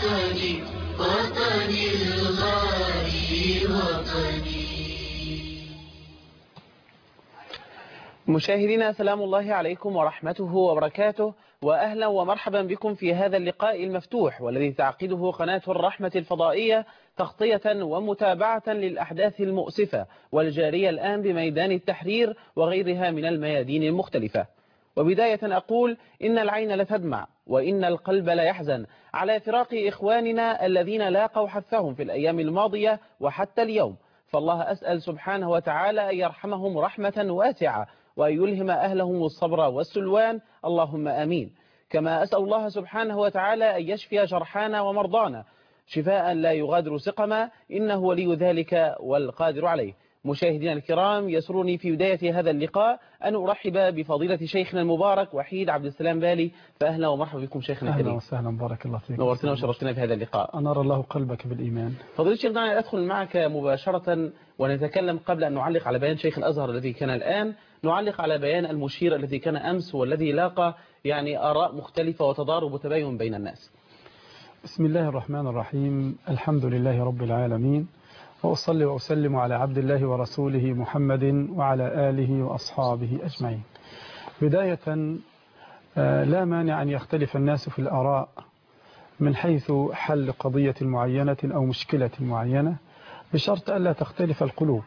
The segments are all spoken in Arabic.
وطني وطني الغالي وطني. مشاهدينا سلام الله عليكم ورحمته وبركاته، وأهلا ومرحبا بكم في هذا اللقاء المفتوح والذي تعقده قناة الرحمة الفضائية تغطية ومتابعة للأحداث المؤسفة والجارية الآن بميدان التحرير وغيرها من الميادين المختلفة. وبداية أقول إن العين لتدمع وإن القلب لا يحزن على فراق إخواننا الذين لاقوا حثهم في الأيام الماضية وحتى اليوم، فالله أسأل سبحانه وتعالى أن يرحمهم رحمة واسعة وأن يلهم أهلهم الصبر والسلوان، اللهم آمين. كما أسأل الله سبحانه وتعالى أن يشفي جرحانا ومرضانا شفاء لا يغادر سقما، إنه ولي ذلك والقادر عليه. مشاهدينا الكرام، يسرني في بداية هذا اللقاء أن أرحب بفضيلة شيخنا المبارك وحيد عبد السلام بالي، فأهلا ومرحبا بكم شيخنا الكريم. أهلا وسهلا، بارك الله فيك. نورتنا وشرفتنا في هذا اللقاء. أنار الله قلبك بالإيمان. فضيلة الشيخ، دعني أدخل معك مباشرة ونتكلم قبل أن نعلق على بيان شيخ الأزهر الذي كان الآن، نعلق على بيان المشير الذي كان أمس والذي لاقى آراء مختلفة وتضارب وتباين بين الناس. بسم الله الرحمن الرحيم، الحمد لله رب العالمين، وأصلي وأسلم على عبد الله ورسوله محمد وعلى آله وأصحابه أجمعين. بداية، لا مانع أن يختلف الناس في الآراء من حيث حل قضية معينة أو مشكلة معينة، بشرط ألا تختلف القلوب.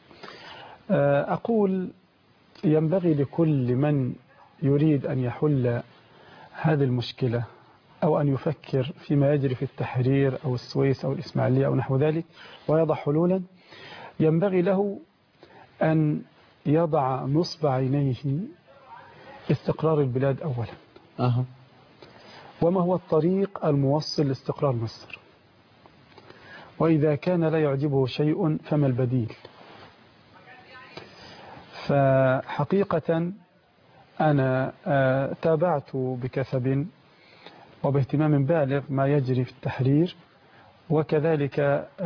أقول ينبغي لكل من يريد أن يحل هذه المشكلة أو أن يفكر فيما يجري في التحرير أو السويس أو الإسماعيلية أو نحو ذلك ويضع حلولا، ينبغي له أن يضع نصب عينيه استقرار البلاد أولا. وما هو الطريق الموصل لاستقرار مصر؟ وإذا كان لا يعجبه شيء فما البديل؟ فحقيقة أنا تابعت بكثب وباهتمام بالغ ما يجري في التحرير، وكذلك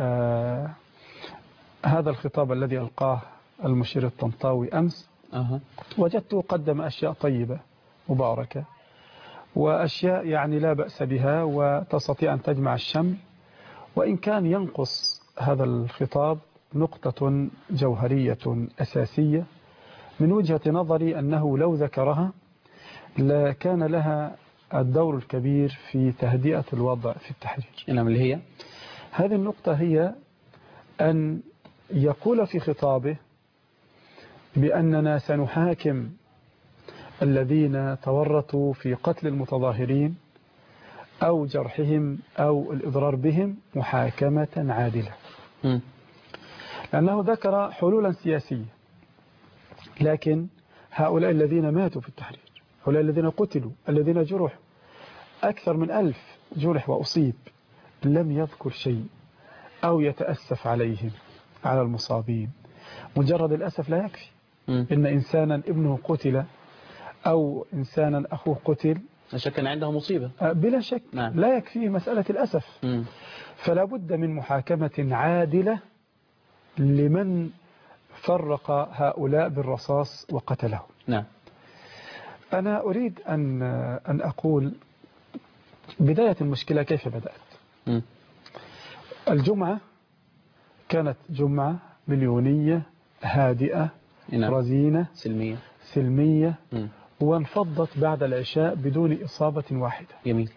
هذا الخطاب الذي ألقاه المشير الطنطاوي أمس. وجدته قدم أشياء طيبة مباركة، وأشياء لا بأس بها وتستطيع أن تجمع الشمل، وإن كان ينقص هذا الخطاب نقطة جوهرية أساسية من وجهة نظري، أنه لو ذكرها لكان لها الدور الكبير في تهدئة الوضع في التحرير. نعم، اللي هي هذه النقطة هي أن يقول في خطابه بأننا سنحاكم الذين تورطوا في قتل المتظاهرين أو جرحهم أو الإضرار بهم محاكمة عادلة. لأنه ذكر حلولا سياسية، لكن هؤلاء الذين ماتوا في التحرير، هؤلاء الذين قتلوا، الذين جرحوا، أكثر من 1000 جرح وأصيب، لم يذكر شيء أو يتأسف عليهم على المصابين. مجرد الأسف لا يكفي. إن إنسانا ابنه قتل أو إنسانا أخوه قتل، لا شك أن عنده مصيبة بلا شك. نعم. لا يكفيه مسألة الأسف. فلا بد من محاكمة عادلة لمن فرق هؤلاء بالرصاص وقتلهم. نعم. أنا أريد أن أقول بداية المشكلة كيف بدأت. الجمعة كانت جمعة مليونية هادئة، نعم. رزينة، سلمية، وانفضت بعد العشاء بدون إصابة واحدة. جميل.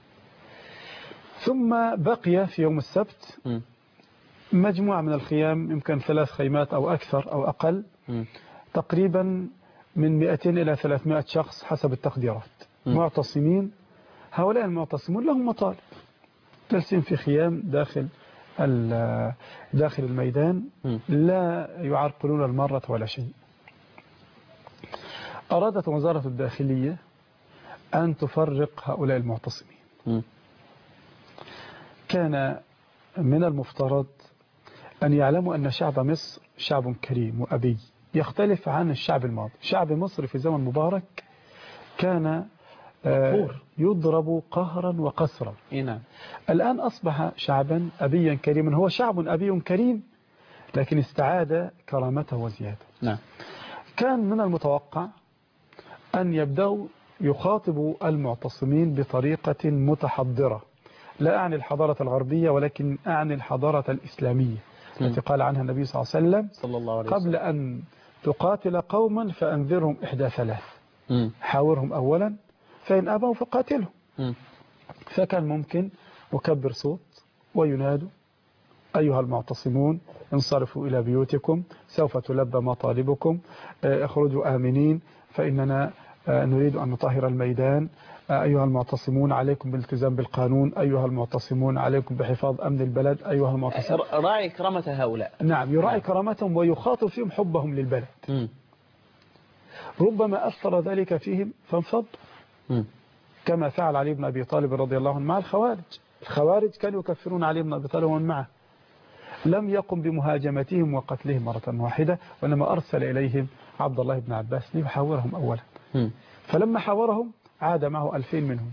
ثم بقي في يوم السبت مجموعة من الخيام، يمكن 3 خيمات أو أكثر أو أقل، تقريبا من 200 إلى 300 شخص حسب التقديرات، معتصمين. هؤلاء المعتصمون لهم مطالب، جالسين في خيام داخل الميدان، لا يعرقلون المرة ولا شيء. أرادت وزارة الداخلية أن تفرق هؤلاء المعتصمين. كان من المفترض أن يعلموا أن شعب مصر شعب كريم وأبي، يختلف عن الشعب الماضي. شعب مصر في زمن مبارك كان يضرب قهرا وقسرا. الآن أصبح شعبا أبيا كريما. هو شعب أبي كريم، لكن استعاد كرامته وزيادة. كان من المتوقع أن يبدأوا يخاطبوا المعتصمين بطريقة متحضرة، لا أعني الحضارة الغربية ولكن أعني الحضارة الإسلامية التي قال عنها النبي صلى الله عليه وسلم صلى الله عليه قبل وسلم. أن تقاتل قوما فأنذرهم إحدى ثلاث. حاورهم أولا فإن أبوا فقاتلهم. فكان ممكن مكبر صوت وينادوا أيها المعتصمون انصرفوا إلى بيوتكم سوف تلبى مطالبكم، اخرجوا آمنين فإننا نريد أن نطهر الميدان، أيها المعتصمون عليكم بالالتزام بالقانون، أيها المعتصمون عليكم بحفاظ أمن البلد، أيها المعتصمون. راعي كرامة هؤلاء. نعم، يراعي كرامتهم ويخاطب فيهم حبهم للبلد. ربما أثر ذلك فيهم فانفضوا كما فعل علي بن أبي طالب رضي الله عنه مع الخوارج. الخوارج كانوا يكفرون علي بن أبي طالب ومن معه، لم يقم بمهاجمتهم وقتلهم مرة واحدة، وإنما أرسل إليهم عبد الله بن عباس ليحاورهم أولا. فلما حاورهم عاد معه 2000 منهم.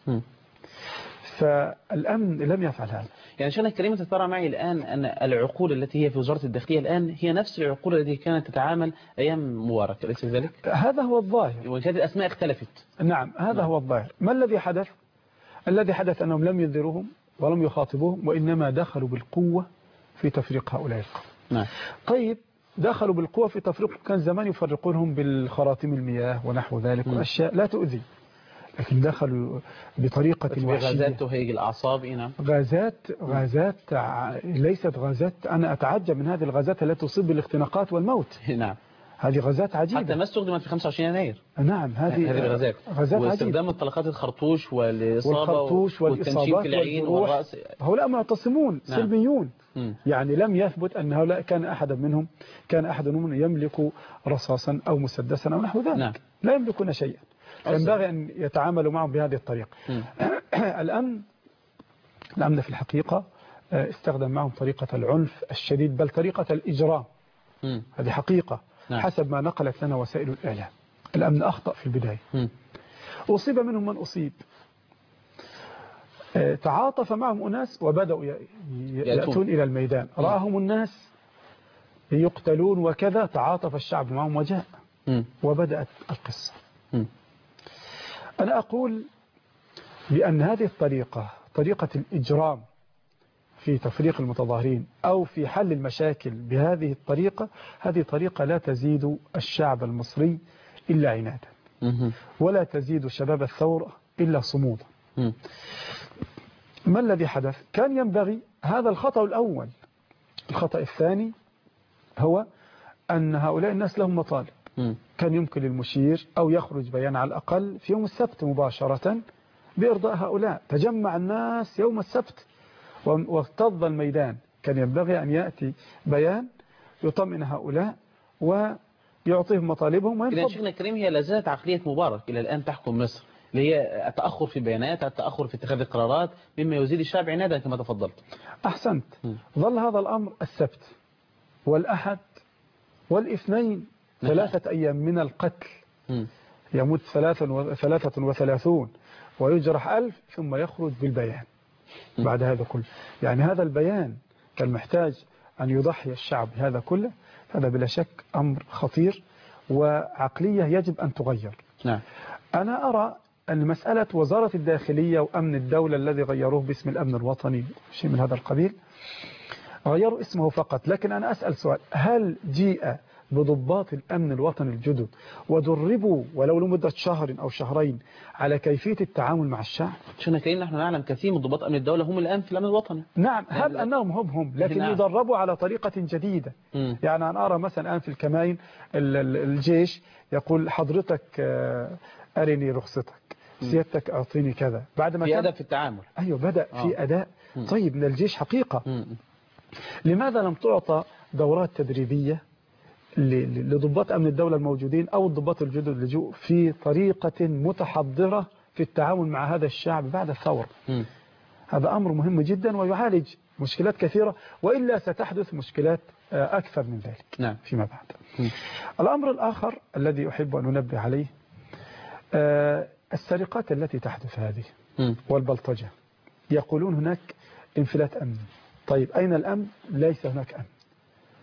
فالأمن لم يفعل هذا. يعني شيخنا الكريم ترى معي الآن أن العقول التي هي في وزارة الداخلية الآن هي نفس العقول التي كانت تتعامل أيام مبارك، أليس ذلك؟ هذا هو الظاهر، وإن كانت الأسماء اختلفت. نعم هذا هو الظاهر. ما الذي حدث؟ الذي حدث أنهم لم ينذروهم ولم يخاطبوهم، وإنما دخلوا بالقوة في تفريق هؤلاء القوم. نعم. طيب دخلوا بالقوة في تفريق، كان زمان يفرقونهم بالخراطيم المياه ونحو ذلك وأشياء لا تؤذي، لكن دخلوا بطريقة وحشية. غازات تهيج الأعصاب. نعم. غازات ليست غازات، أنا أتعجب من هذه الغازات التي تصيب بالاختناقات والموت. نعم. هذه غازات عجيبة. حتى ما استخدمت في 25 يناير. نعم هذه الغازات. غازات واستخدام الطلقات الخرطوش والإصابة والتنشيف في العين والرأس. هؤلاء معتصمون سلميون. يعني لم يثبت أن هؤلاء كان أحد منهم يملك رصاصا أو مسدسا أو نحو ذلك. نعم. لا يملكون شيئا. ينبغي أن يتعاملوا معهم بهذه الطريقة. الأمن في الحقيقة استخدم معهم طريقة العنف الشديد، بل طريقة الإجرام. هذه حقيقة. نعم. حسب ما نقلت لنا وسائل الإعلام. الأمن أخطأ في البداية. أصيب منهم من أصيب. تعاطف معهم أناس وبدأوا يأتون إلى الميدان. رآهم الناس يقتلون وكذا، تعاطف الشعب معهم وجاء. وبدأت القصة. أنا أقول بأن هذه الطريقة، طريقة الإجرام في تفريق المتظاهرين أو في حل المشاكل بهذه الطريقة، هذه طريقة لا تزيد الشعب المصري إلا عنادا، ولا تزيد شباب الثورة إلا صمودا. ما الذي حدث؟ كان ينبغي هذا الخطأ الأول. الخطأ الثاني هو أن هؤلاء الناس لهم مطالب. كان يمكن للمشير أو يخرج بيان على الأقل في يوم السبت مباشرة بإرضاء هؤلاء. تجمع الناس يوم السبت واكتظ الميدان، كان ينبغي أن يأتي بيان يطمئن هؤلاء ويعطيهم مطالبهم. إذا شيخنا الكريم هي لا زالت عقلية مبارك إلى الآن تحكم مصر، اللي هي التأخر في البيانات، التأخر في اتخاذ القرارات، مما يزيد الشعب عنادا كما تفضلت. أحسنت. ظل هذا الأمر السبت والأحد والاثنين 3 أيام من القتل. يموت 33 ويجرح 1000 ثم يخرج بالبيان بعد هذا كله. يعني هذا البيان كان محتاج أن يضحي الشعب هذا كله. هذا بلا شك أمر خطير وعقلية يجب أن تغير. نعم. أنا أرى أن مسألة وزارة الداخلية وأمن الدولة الذي غيروه باسم الأمن الوطني شيء من هذا القبيل، غيروا اسمه فقط. لكن أنا أسأل سؤال، هل جيء بضباط الأمن الوطني الجدد ودربوا ولو لمدة شهر أو شهرين على كيفية التعامل مع الشعب؟ شنا كأن نحن نعلم كثير من ضباط أمن الدولة هم الآن في الأمن الوطني. نعم، هب أنهم هم لكن نعم. يدربوا على طريقة جديدة. يعني أنا أرى مثلا الآن في الكمائن الجيش يقول حضرتك أرني رخصتك، سيادتك أعطيني كذا، بعد ما في أداء في التعامل. أيوة بدأ في أداء. طيب من الجيش حقيقة. لماذا لم تعطى دورات تدريبية لضباط أمن الدولة الموجودين أو الضباط الجدد اللجوء في طريقة متحضرة في التعامل مع هذا الشعب بعد الثورة؟ هذا أمر مهم جدا ويعالج مشكلات كثيرة، وإلا ستحدث مشكلات أكثر من ذلك. نعم. فيما بعد. الأمر الآخر الذي أحب أن أنبه عليه السرقات التي تحدث هذه والبلطجة. يقولون هناك انفلات أمني. طيب أين الأمن؟ ليس هناك أمن.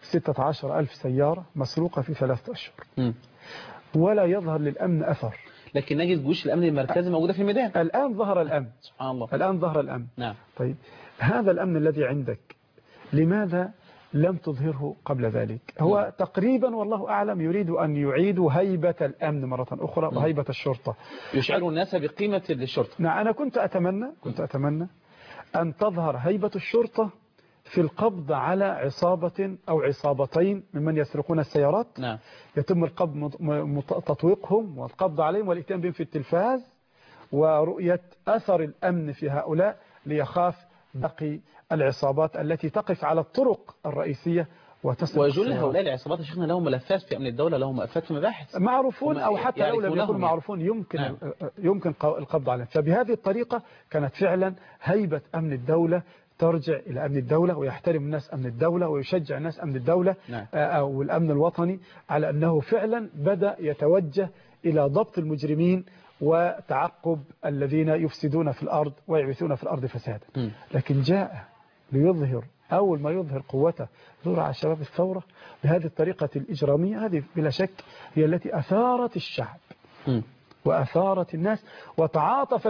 16,000 سيارة مسروقة في 3 أشهر ولا يظهر للأمن أثر. لكن نجد جيوش الأمن المركزي موجودة في الميدان. الآن ظهر الأمن، سبحان الله. الآن ظهر الأمن. نعم. طيب هذا الأمن الذي عندك لماذا لم تظهره قبل ذلك؟ هو تقريبا والله أعلم يريد أن يعيدوا هيبة الأمن مرة أخرى وهيبة الشرطة، يشعروا الناس بقيمة الشرطة. نعم. أنا كنت أتمنى أن تظهر هيبة الشرطة في القبض على عصابة أو عصابتين ممن يسرقون السيارات. نعم. يتم القبض تطويقهم والقبض عليهم والاتيان بهم في التلفاز ورؤية أثر الأمن في هؤلاء ليخاف باقي العصابات التي تقف على الطرق الرئيسة وتسرق وجل السيارات. هؤلاء العصابات شيخنا لهم ملفات في أمن الدولة، لهم ملفات في مباحث معروفون أو حتى لو لم يكونوا معروفون يمكن نعم. يمكن القبض عليهم. فبهذه الطريقة كانت فعلا هيبة أمن الدولة ترجع إلى أمن الدولة، ويحترم الناس أمن الدولة ويشجع الناس أمن الدولة. نعم. أو الأمن الوطني على أنه فعلا بدأ يتوجه إلى ضبط المجرمين وتعقب الذين يفسدون في الأرض ويعبثون في الأرض فسادا. لكن جاء ليظهر أول ما يظهر قوته ظهر على شباب الثورة بهذه الطريقة الإجرامية. هذه بلا شك هي التي أثارت الشعب وأثارت الناس، وتعاطف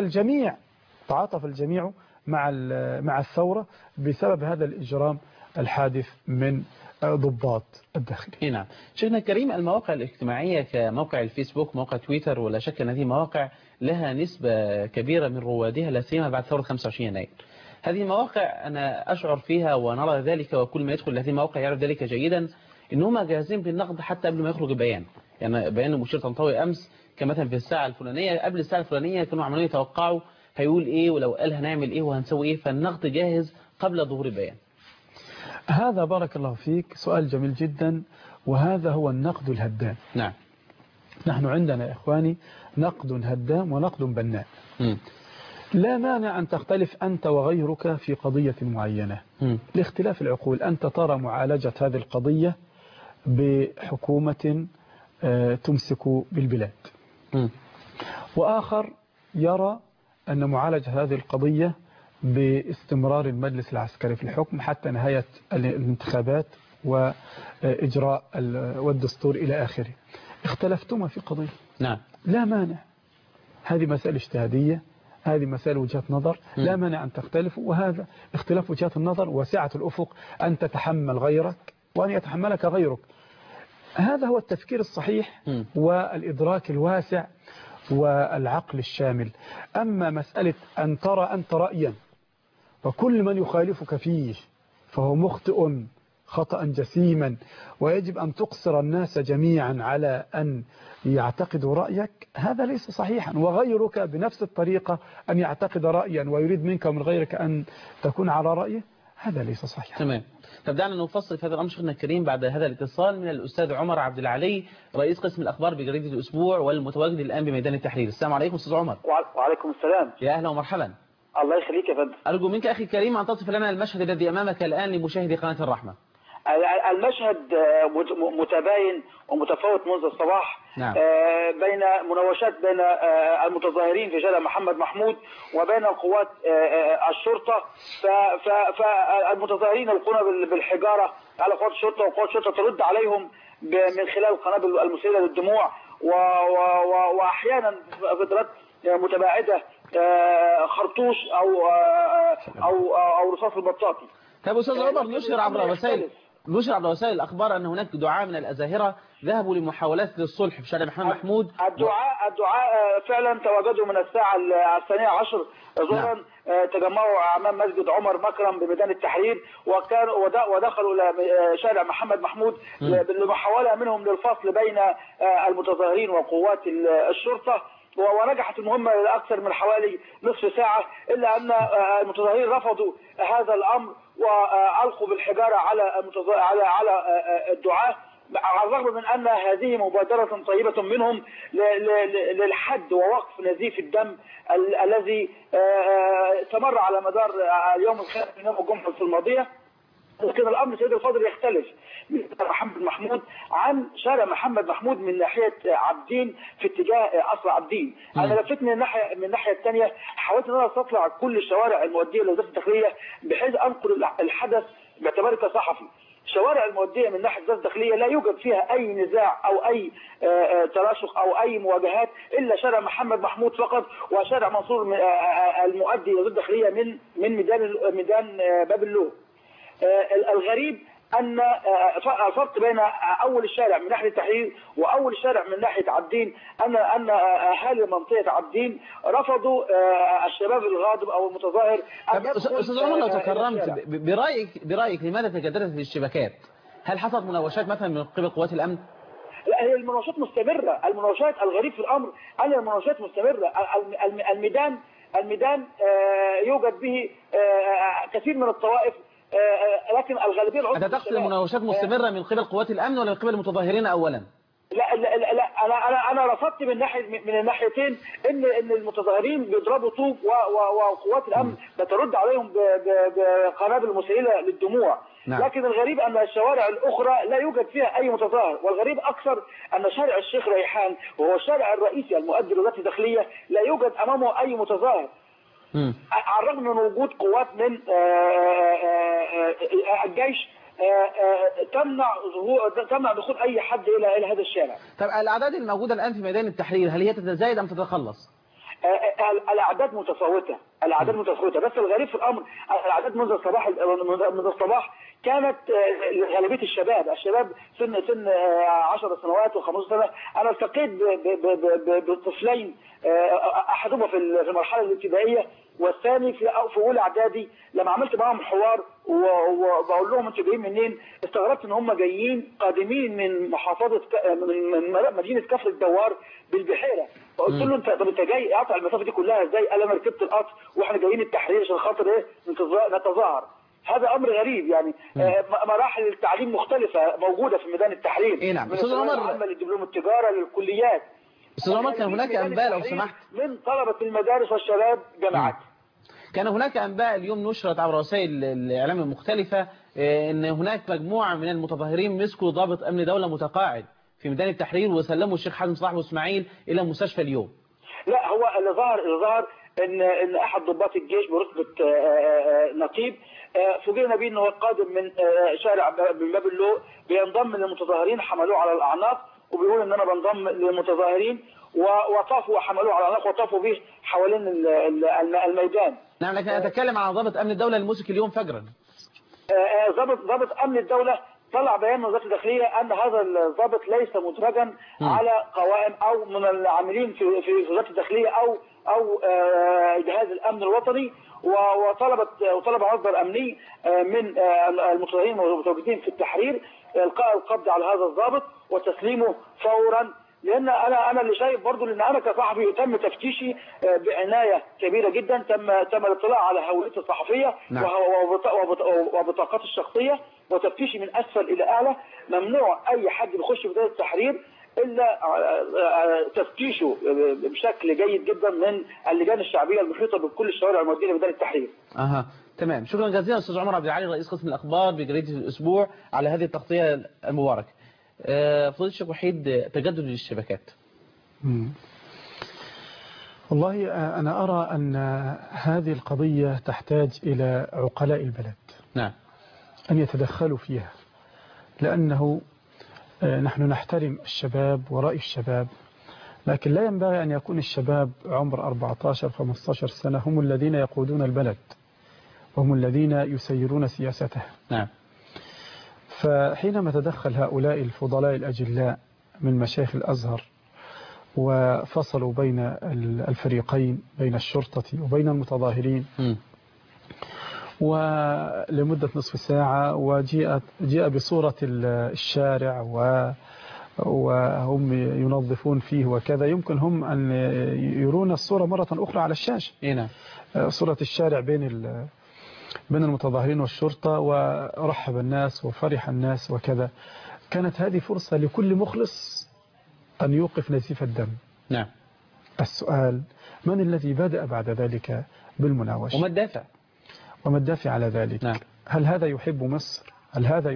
الجميع مع الثورة بسبب هذا الإجرام الحادث من ضباط الداخلية. نعم. شيخنا الكريم، المواقع الاجتماعية كموقع الفيسبوك، موقع تويتر، ولا شك أن هذه مواقع لها نسبة كبيرة من روادها لا سيما بعد ثورة 25 يناير. هذه المواقع أنا أشعر فيها ونرى ذلك، وكل ما يدخل هذه المواقع يعرف ذلك جيدا، إنهم جاهزين بالنقد حتى قبل ما يخرج البيان. يعني بيان المشير طنطاوي أمس كمثلا في الساعة الفلانية، قبل الساعة الفلانية كانوا عمالين يتوقعوا هيقول إيه ولو قال هنعمل إيه وهنسوي إيه، فالنقد جاهز قبل ظهور البيان. هذا بارك الله فيك سؤال جميل جدا، وهذا هو النقد الهدام. نعم. نحن عندنا يا إخواني نقد هدام ونقد بناء. لا مانع أن تختلف أنت وغيرك في قضية معينة لاختلاف العقول. أنت ترى معالجة هذه القضية بحكومة تمسك بالبلاد، وآخر يرى أن معالجة هذه القضية باستمرار المجلس العسكري في الحكم حتى نهاية الانتخابات وإجراء والدستور إلى آخره. اختلفتما في قضية، نعم، لا مانع. هذه مسألة اجتهادية، هذه مسألة وجهات نظر، لا مانع أن تختلفوا، وهذا اختلاف وجهات النظر وسعة الأفق أن تتحمل غيرك وأن يتحملك غيرك. هذا هو التفكير الصحيح والإدراك الواسع والعقل الشامل. أما مسألة أن ترى أنت رأيا وكل من يخالفك فيه فهو مخطئ خطأ جسيما، ويجب أن تقصر الناس جميعا على أن يعتقدوا رأيك، هذا ليس صحيحا. وغيرك بنفس الطريقة أن يعتقد رأيا ويريد منك ومن غيرك أن تكون على رأيه، هذا ليس صحيحا. تمام. طب دعنا نفصل في هذا الأمر شيخنا الكريم بعد هذا الاتصال من الأستاذ عمر عبد العلي، رئيس قسم الأخبار بجريدة الأسبوع والمتواجد الآن بميدان التحرير. السلام عليكم أستاذ عمر. وعليكم السلام. يا أهلا ومرحبا. الله يخليك يا فندم. أرجو منك أخي الكريم أن تصف لنا المشهد الذي أمامك الآن لمشاهدي قناة الرحمة. المشهد متباين ومتفاوت منذ الصباح. نعم. بين مناوشات بين المتظاهرين في شارع محمد محمود وبين قوات الشرطة. فالمتظاهرين يلقون بالحجارة على قوات الشرطة، وقوات الشرطة ترد عليهم من خلال القنابل المسيلة للدموع، وأحيانا فترات متباعدة خرطوش أو رصاص البطاطي. طيب أستاذ عمر، نشر عبر وسائل الأخبار أن هناك دعاة من الأزاهرة ذهبوا لمحاولات للصلح في شارع محمد محمود. الدعاة فعلا تواجدوا من الساعة 12 ظهرا. تجمعوا أمام مسجد عمر مكرم بميدان التحرير، ودخلوا إلى شارع محمد محمود لمحاولة منهم للفصل بين المتظاهرين وقوات الشرطة، ونجحت المهمة لأكثر من حوالي نصف ساعة، إلا أن المتظاهرين رفضوا هذا الأمر وألقوا بالحجارة على الدعاة، على الرغم من أن هذه مبادرة طيبة منهم للحد ووقف نزيف الدم الذي استمر على مدار اليوم الخامس من يوم الجمعة الماضية. لكن الأمر سيد الفاضل يختلف من محمد محمود عن شارع محمد محمود من ناحية عابدين في اتجاه قصر عابدين. أنا لفتني من الناحية الثانية، حاولت أن أنا أستطلع كل الشوارع المؤدية لوزارة الداخلية بحيث أنقل الحدث باعتباري كصحفي. الشوارع المؤديه من ناحيه وزاره الداخليه لا يوجد فيها اي نزاع او اي تراشق او اي مواجهات الا شارع محمد محمود فقط وشارع منصور المؤدي لوزاره الداخليه من ميدان باب اللوق. الغريب ان الفرق بين اول الشارع من ناحيه التحرير واول الشارع من ناحيه عابدين ان اهالي منطقه عابدين رفضوا الشباب الغاضب او المتظاهر. استاذ عمر لو تكرمت برايك لماذا تجددت الاشتباكات؟ هل حصلت مناوشات مثلا من قبل قوات الامن؟ لا، هي المناوشات مستمره. المناوشات الغريب في الامر ان المناوشات مستمره. الميدان يوجد به كثير من الطوائف، لكن الغالبيه العظمى. انت تقصد المناوشات مستمره من قبل قوات الامن ولا من قبل المتظاهرين اولا؟ لا لا لا, لا انا رفضت من الناحيتين ان المتظاهرين بيضربوا طوب وقوات الامن بترد عليهم بقنابل مسيله للدموع. نعم. لكن الغريب ان الشوارع الاخرى لا يوجد فيها اي متظاهر، والغريب اكثر ان شارع الشيخ ريحان وهو الشارع الرئيسي المؤدي لوزاره الداخليه لا يوجد امامه اي متظاهر. على الرغم من وجود قوات من الجيش تمنع دخول اي حد الى هذا الشارع. طب الاعداد الموجوده الان في ميدان التحرير هل هي تتزايد ام تتخلص؟ الاعداد متفاوته، بس الغريب في الامر الاعداد منذ الصباح كانت غالبيه الشباب سن 10 سنوات و15 سنه. انا التقيت بطفلين، احدهما في المرحله الابتدائيه والثاني في اولى اعدادي. لما عملت معاهم حوار وبقول لهم انتوا جايين منين، استغربت ان هم جايين قادمين من محافظه من مدينه كفر الدوار بالبحيره. فقلت له انت جاي قاطع المسافه دي كلها ازاي؟ قال انا ركبت القطر واحنا جايين التحرير عشان خاطر نتظاهر. هذا امر غريب يعني. مراحل التعليم مختلفه موجوده في ميدان التحرير. اي نعم. استاذ عمر، للدبلوم التجاره للكليات. استاذ عمر، كان هناك انباء لو سمحت من طلبه المدارس والشباب جامعات. كان هناك انباء اليوم نشرت عبر وسائل الاعلام المختلفه ان هناك مجموعه من المتظاهرين مسكوا ضابط امن دوله متقاعد في ميدان التحرير وسلموا الشيخ حازم صلاح ابو اسماعيل الى مستشفى اليوم. لا، هو اللي ظهر ان احد ضباط الجيش برتبه نقيب فوجئنا بيه ان هو قادم من شارع من باب اللوق بينضم للمتظاهرين، حملوه على الاعناق وبيقول ان انا بنضم للمتظاهرين، وطافوا وحملوه على الاعناق وطافوا به حوالين الميدان. نعم، لكن اتكلم عن ضابط امن الدوله المسك اليوم فجرا. ضابط امن الدوله طلع بيان من وزاره الداخليه ان هذا الضابط ليس مدرجا على قوائم او من العاملين في وزاره الداخليه او جهاز الامن الوطني، وطلب مصدر امني من المتظاهرين المتواجدين في التحرير القاء القبض على هذا الضابط وتسليمه فورا. لان انا اللي شايف برضه، لان انا كصحفي تم تفتيشي بعنايه كبيره جدا، تم الاطلاع على هويته الصحفيه. نعم. وبطاقات الشخصيه، وتفتيشي من اسفل الى اعلى. ممنوع اي حد بيخش في ميدان التحرير الا تفتيشه بشكل جيد جدا من اللجان الشعبيه المحيطه بكل الشوارع المؤديه لميدان التحرير. تمام. شكرا جزيلا استاذ عمر عبد العالي رئيس قسم الاخبار بجريده الاسبوع على هذه التغطيه المباركه. فضيلة الشيخ وحيد، تجدد الاشتباكات. والله أنا أرى أن هذه القضية تحتاج إلى عقلاء البلد. نعم. أن يتدخلوا فيها، لأنه نحن نحترم الشباب ورأي الشباب، لكن لا ينبغي أن يكون الشباب عمر 14-15 سنة هم الذين يقودون البلد وهم الذين يسيرون سياسته. نعم. فحينما تدخل هؤلاء الفضلاء الأجلاء من مشايخ الأزهر وفصلوا بين الفريقين، بين الشرطة وبين المتظاهرين، ولمدة نصف ساعة، وجاء بصورة الشارع وهم ينظفون فيه وكذا، يمكن هم أن يرون الصورة مرة أخرى على الشاشة. صورة الشارع بين المتظاهرين والشرطة، ورحب الناس وفرح الناس وكذا. كانت هذه فرصة لكل مخلص أن يوقف نزيف الدم. نعم. السؤال: من الذي بدأ بعد ذلك بالمناوشة؟ وما الدافع على ذلك؟ نعم. هل هذا يحب مصر؟ هل هذا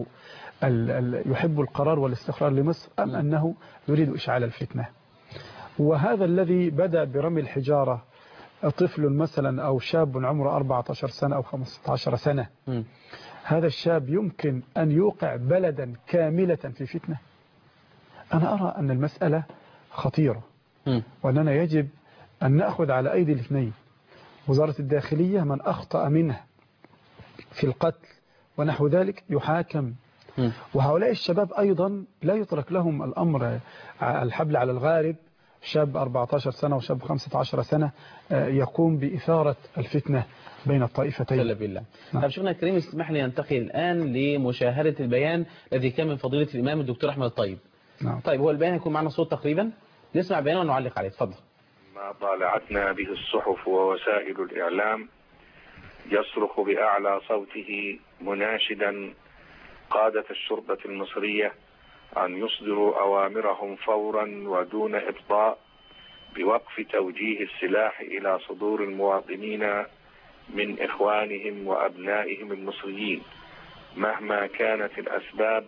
يحب القرار والاستقرار لمصر، أم أنه يريد إشعال الفتنة؟ وهذا الذي بدأ برمي الحجارة طفل مثلا أو شاب عمره 14 سنة أو 15 سنة، هذا الشاب يمكن أن يوقع بلدا كاملة في فتنة. أنا أرى أن المسألة خطيرة، وأننا يجب أن نأخذ على أيدي الاثنين. وزارة الداخلية من أخطأ منها في القتل ونحو ذلك يحاكم، وهؤلاء الشباب أيضا لا يترك لهم الأمر الحبل على الغارب. شاب 14 سنة وشاب 15 سنة يقوم بإثارة الفتنة بين الطائفتين. جل بالله. طب شيخنا الكريم، اسمح لي ننتقل الآن لمشاهدة البيان الذي كان من فضيلة الإمام الدكتور أحمد الطيب. نعم. طيب هو البيان هيكون معنا صوت تقريبا، نسمع بيانه ونعلق عليه. اتفضل. ما طالعتنا به الصحف ووسائل الإعلام يصرخ بأعلى صوته مناشدا قادة الشرطة المصرية أن يصدروا أوامرهم فورا ودون إبطاء بوقف توجيه السلاح إلى صدور المواطنين من إخوانهم وأبنائهم المصريين مهما كانت الأسباب،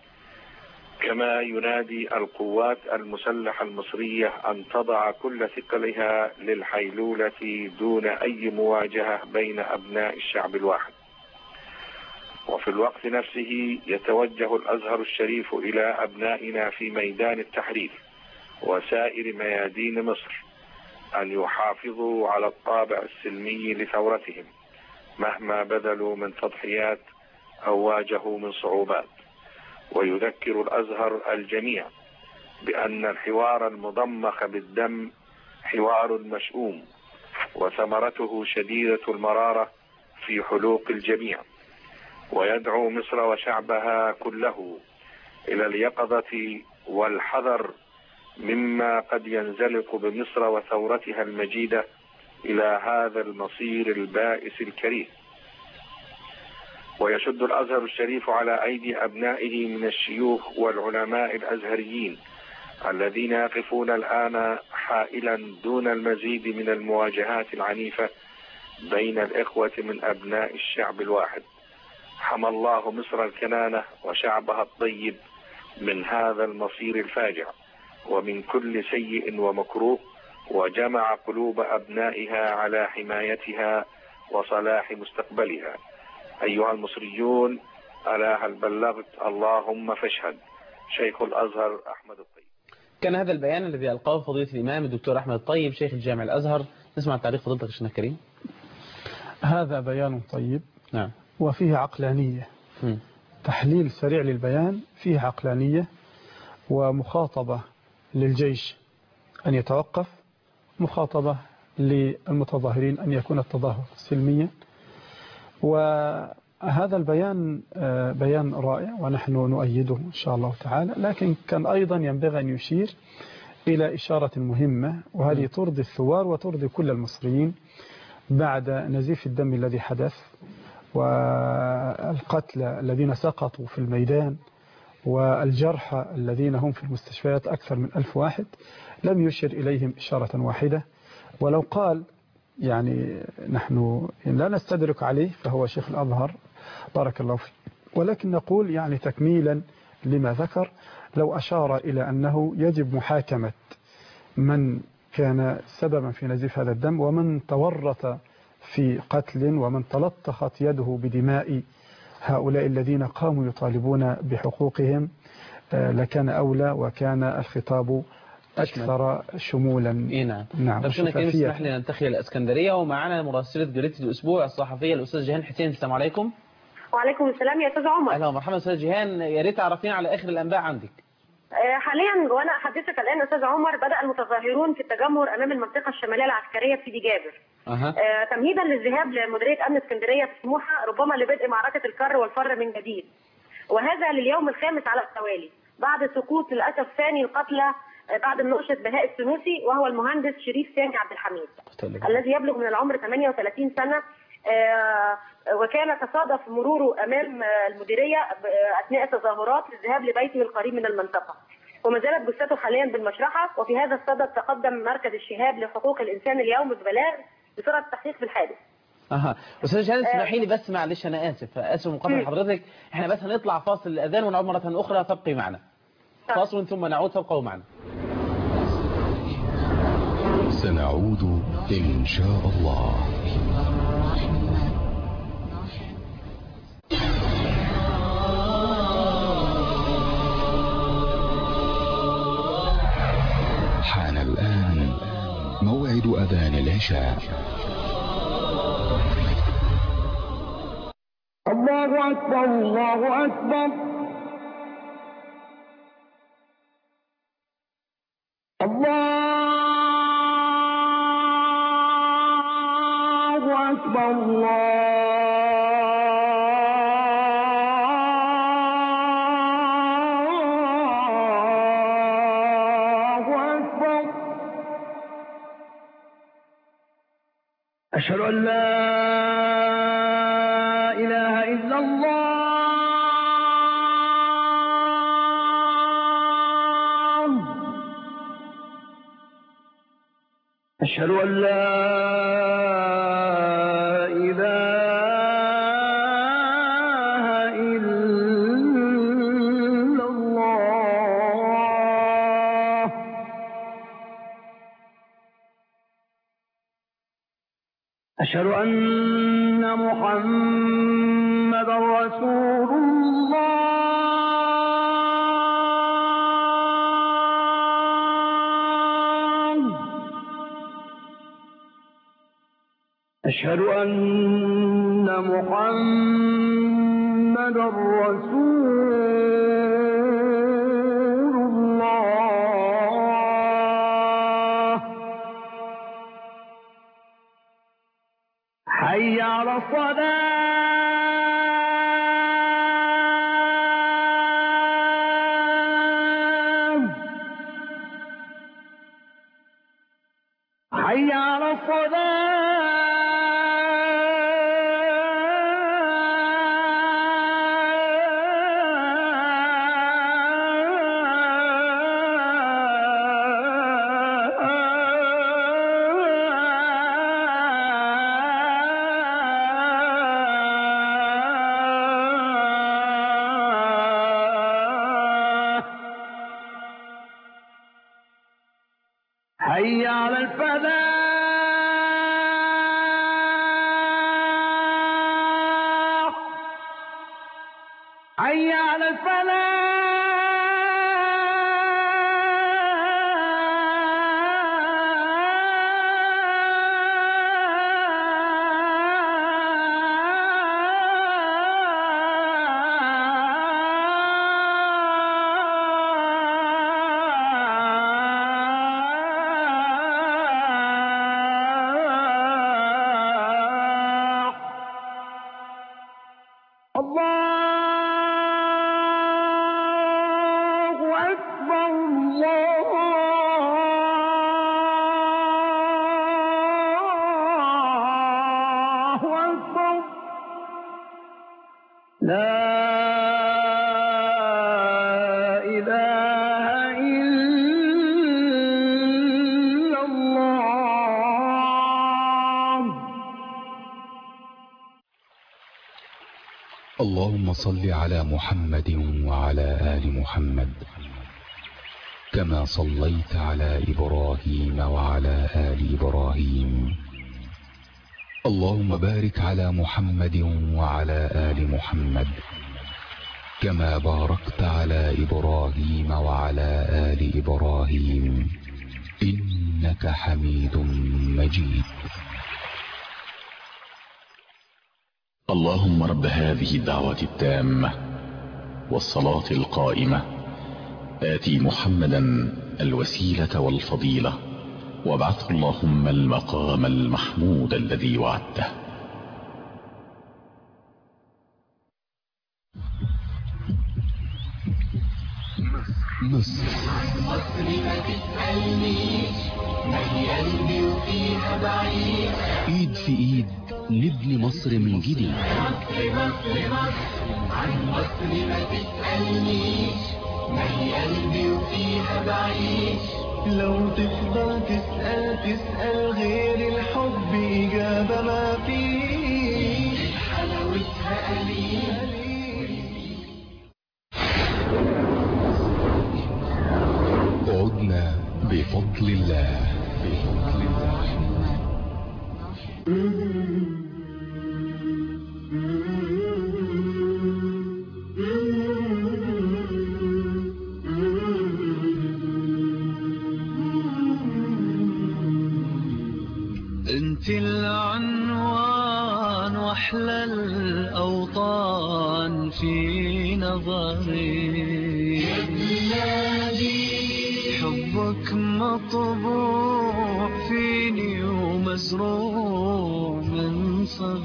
كما ينادي القوات المسلحة المصرية أن تضع كل ثقلها للحيلولة دون أي مواجهة بين أبناء الشعب الواحد. وفي الوقت نفسه يتوجه الأزهر الشريف إلى أبنائنا في ميدان التحرير وسائر ميادين مصر أن يحافظوا على الطابع السلمي لثورتهم مهما بذلوا من تضحيات أو واجهوا من صعوبات. ويذكر الأزهر الجميع بأن الحوار المضمخ بالدم حوار مشؤوم وثمرته شديدة المرارة في حلوق الجميع، ويدعو مصر وشعبها كله إلى اليقظة والحذر مما قد ينزلق بمصر وثورتها المجيدة إلى هذا المصير البائس الكريه. ويشد الأزهر الشريف على أيدي أبنائه من الشيوخ والعلماء الأزهريين الذين يقفون الآن حائلا دون المزيد من المواجهات العنيفة بين الإخوة من أبناء الشعب الواحد. حمى الله مصر الكنانة وشعبها الطيب من هذا المصير الفاجع ومن كل سيء ومكروه، وجمع قلوب أبنائها على حمايتها وصلاح مستقبلها. أيها المصريون، ألا هل بلغت؟ اللهم فاشهد. شيخ الأزهر أحمد الطيب. كان هذا البيان الذي ألقاه فضيلة الإمام الدكتور أحمد الطيب شيخ الجامع الأزهر. نسمع تعليق فضيلتك شيخنا الكريم. هذا بيان طيب، نعم، وفيه عقلانية. تحليل سريع للبيان، فيه عقلانية ومخاطبة للجيش أن يتوقف، مخاطبة للمتظاهرين أن يكون التظاهر سلميا. وهذا البيان بيان رائع ونحن نؤيده إن شاء الله تعالى، لكن كان أيضا ينبغي أن يشير إلى إشارة مهمة، وهذه ترضي الثوار وترضي كل المصريين بعد نزيف الدم الذي حدث والقتل الذين سقطوا في الميدان والجرحى الذين هم في المستشفيات أكثر من 1000 واحد. لم يشر إليهم إشارة واحدة، ولو قال يعني نحن لا نستدرك عليه فهو شيخ الأزهر بارك الله فيه، ولكن نقول يعني تكميلا لما ذكر، لو أشار إلى أنه يجب محاكمة من كان سببا في نزيف هذا الدم ومن تورط في قتل ومن تلطخت يده بدماء هؤلاء الذين قاموا يطالبون بحقوقهم لكان أولى، وكان الخطاب أكثر شمولا. نعم. طب شيخنا الكريم، اسمح لي ننتقل إلى الإسكندرية ومعنا مراسلة جريدة الأسبوع الصحفية الأستاذ جيهان حسين. السلام عليكم. وعليكم السلام يا أستاذ عمر. أهلا ومرحبا أستاذ جيهان، يا ريت تعرفينا على آخر الأنباء عندك. حاليا وأنا أحدثك الآن أستاذ عمر، بدأ المتظاهرون في التجمهر أمام المنطقة الشمالية العسكرية في سيدي جابر تمهيدا للذهاب لمديرية أمن اسكندرية في سموحة، ربما لبدء معركة الكر والفر من جديد، وهذا لليوم الخامس على التوالي بعد سقوط للأسف ثاني القتلى بعد النقشة بهاء السنوسي، وهو المهندس شريف ثاني عبد الحميد الذي يبلغ من العمر 38 سنة، وكان تصادف مروره أمام المديرية أثناء تظاهرات للذهاب لبيته القريب من المنطقة، وما زالت جثته حاليا بالمشرحة. وفي هذا الصدد تقدم مركز الشهاب لحقوق الإنسان اليوم ببلاغ بسرعة التحقيق في الحادث. أستاذ جهاد اسمحي لي بس، معلش أنا آسف مقاطعة حضرتك، إحنا بس هنطلع فاصل الأذان ونعود مرة أخرى، تبقي معنا. فاصل ثم نعود، تبقوا معنا. سنعود إن شاء الله. حان الآن موعد أذان العشاء. الله أكبر الله أكبر. الله أكبر الله أكبر. أشهد أن لا إله إلا الله. أشهد أن لا إله إلا الله. أشهد أن محمدا رسول الله. أشهد أن محمدا رسول الله. حي على الصلاة. حي على حي على الفلاح. حي على اللهم صل على محمد وعلى آل محمد كما صليت على إبراهيم وعلى آل إبراهيم. اللهم بارك على محمد وعلى آل محمد كما باركت على إبراهيم وعلى آل إبراهيم إنك حميد مجيد. اللهم رب هذه الدعوة التامة والصلاة القائمة آتي محمدا الوسيلة والفضيلة وابعثه اللهم المقام المحمود الذي وعدته. مصر ما تسألنيش ما قلبي وفيها بعيد. ايد في ايد نبني مصر من جديد. مصر مصر مصر عن مصر ما تسألنيش ما قلبي وفيها بعيد. لو تفضل تسأل غير الحب إجابة ما فيه. حلاوتها قليل. عدنا بفضل الله. في نظري يا بلادي حبك مطبوع فيني ومزروع من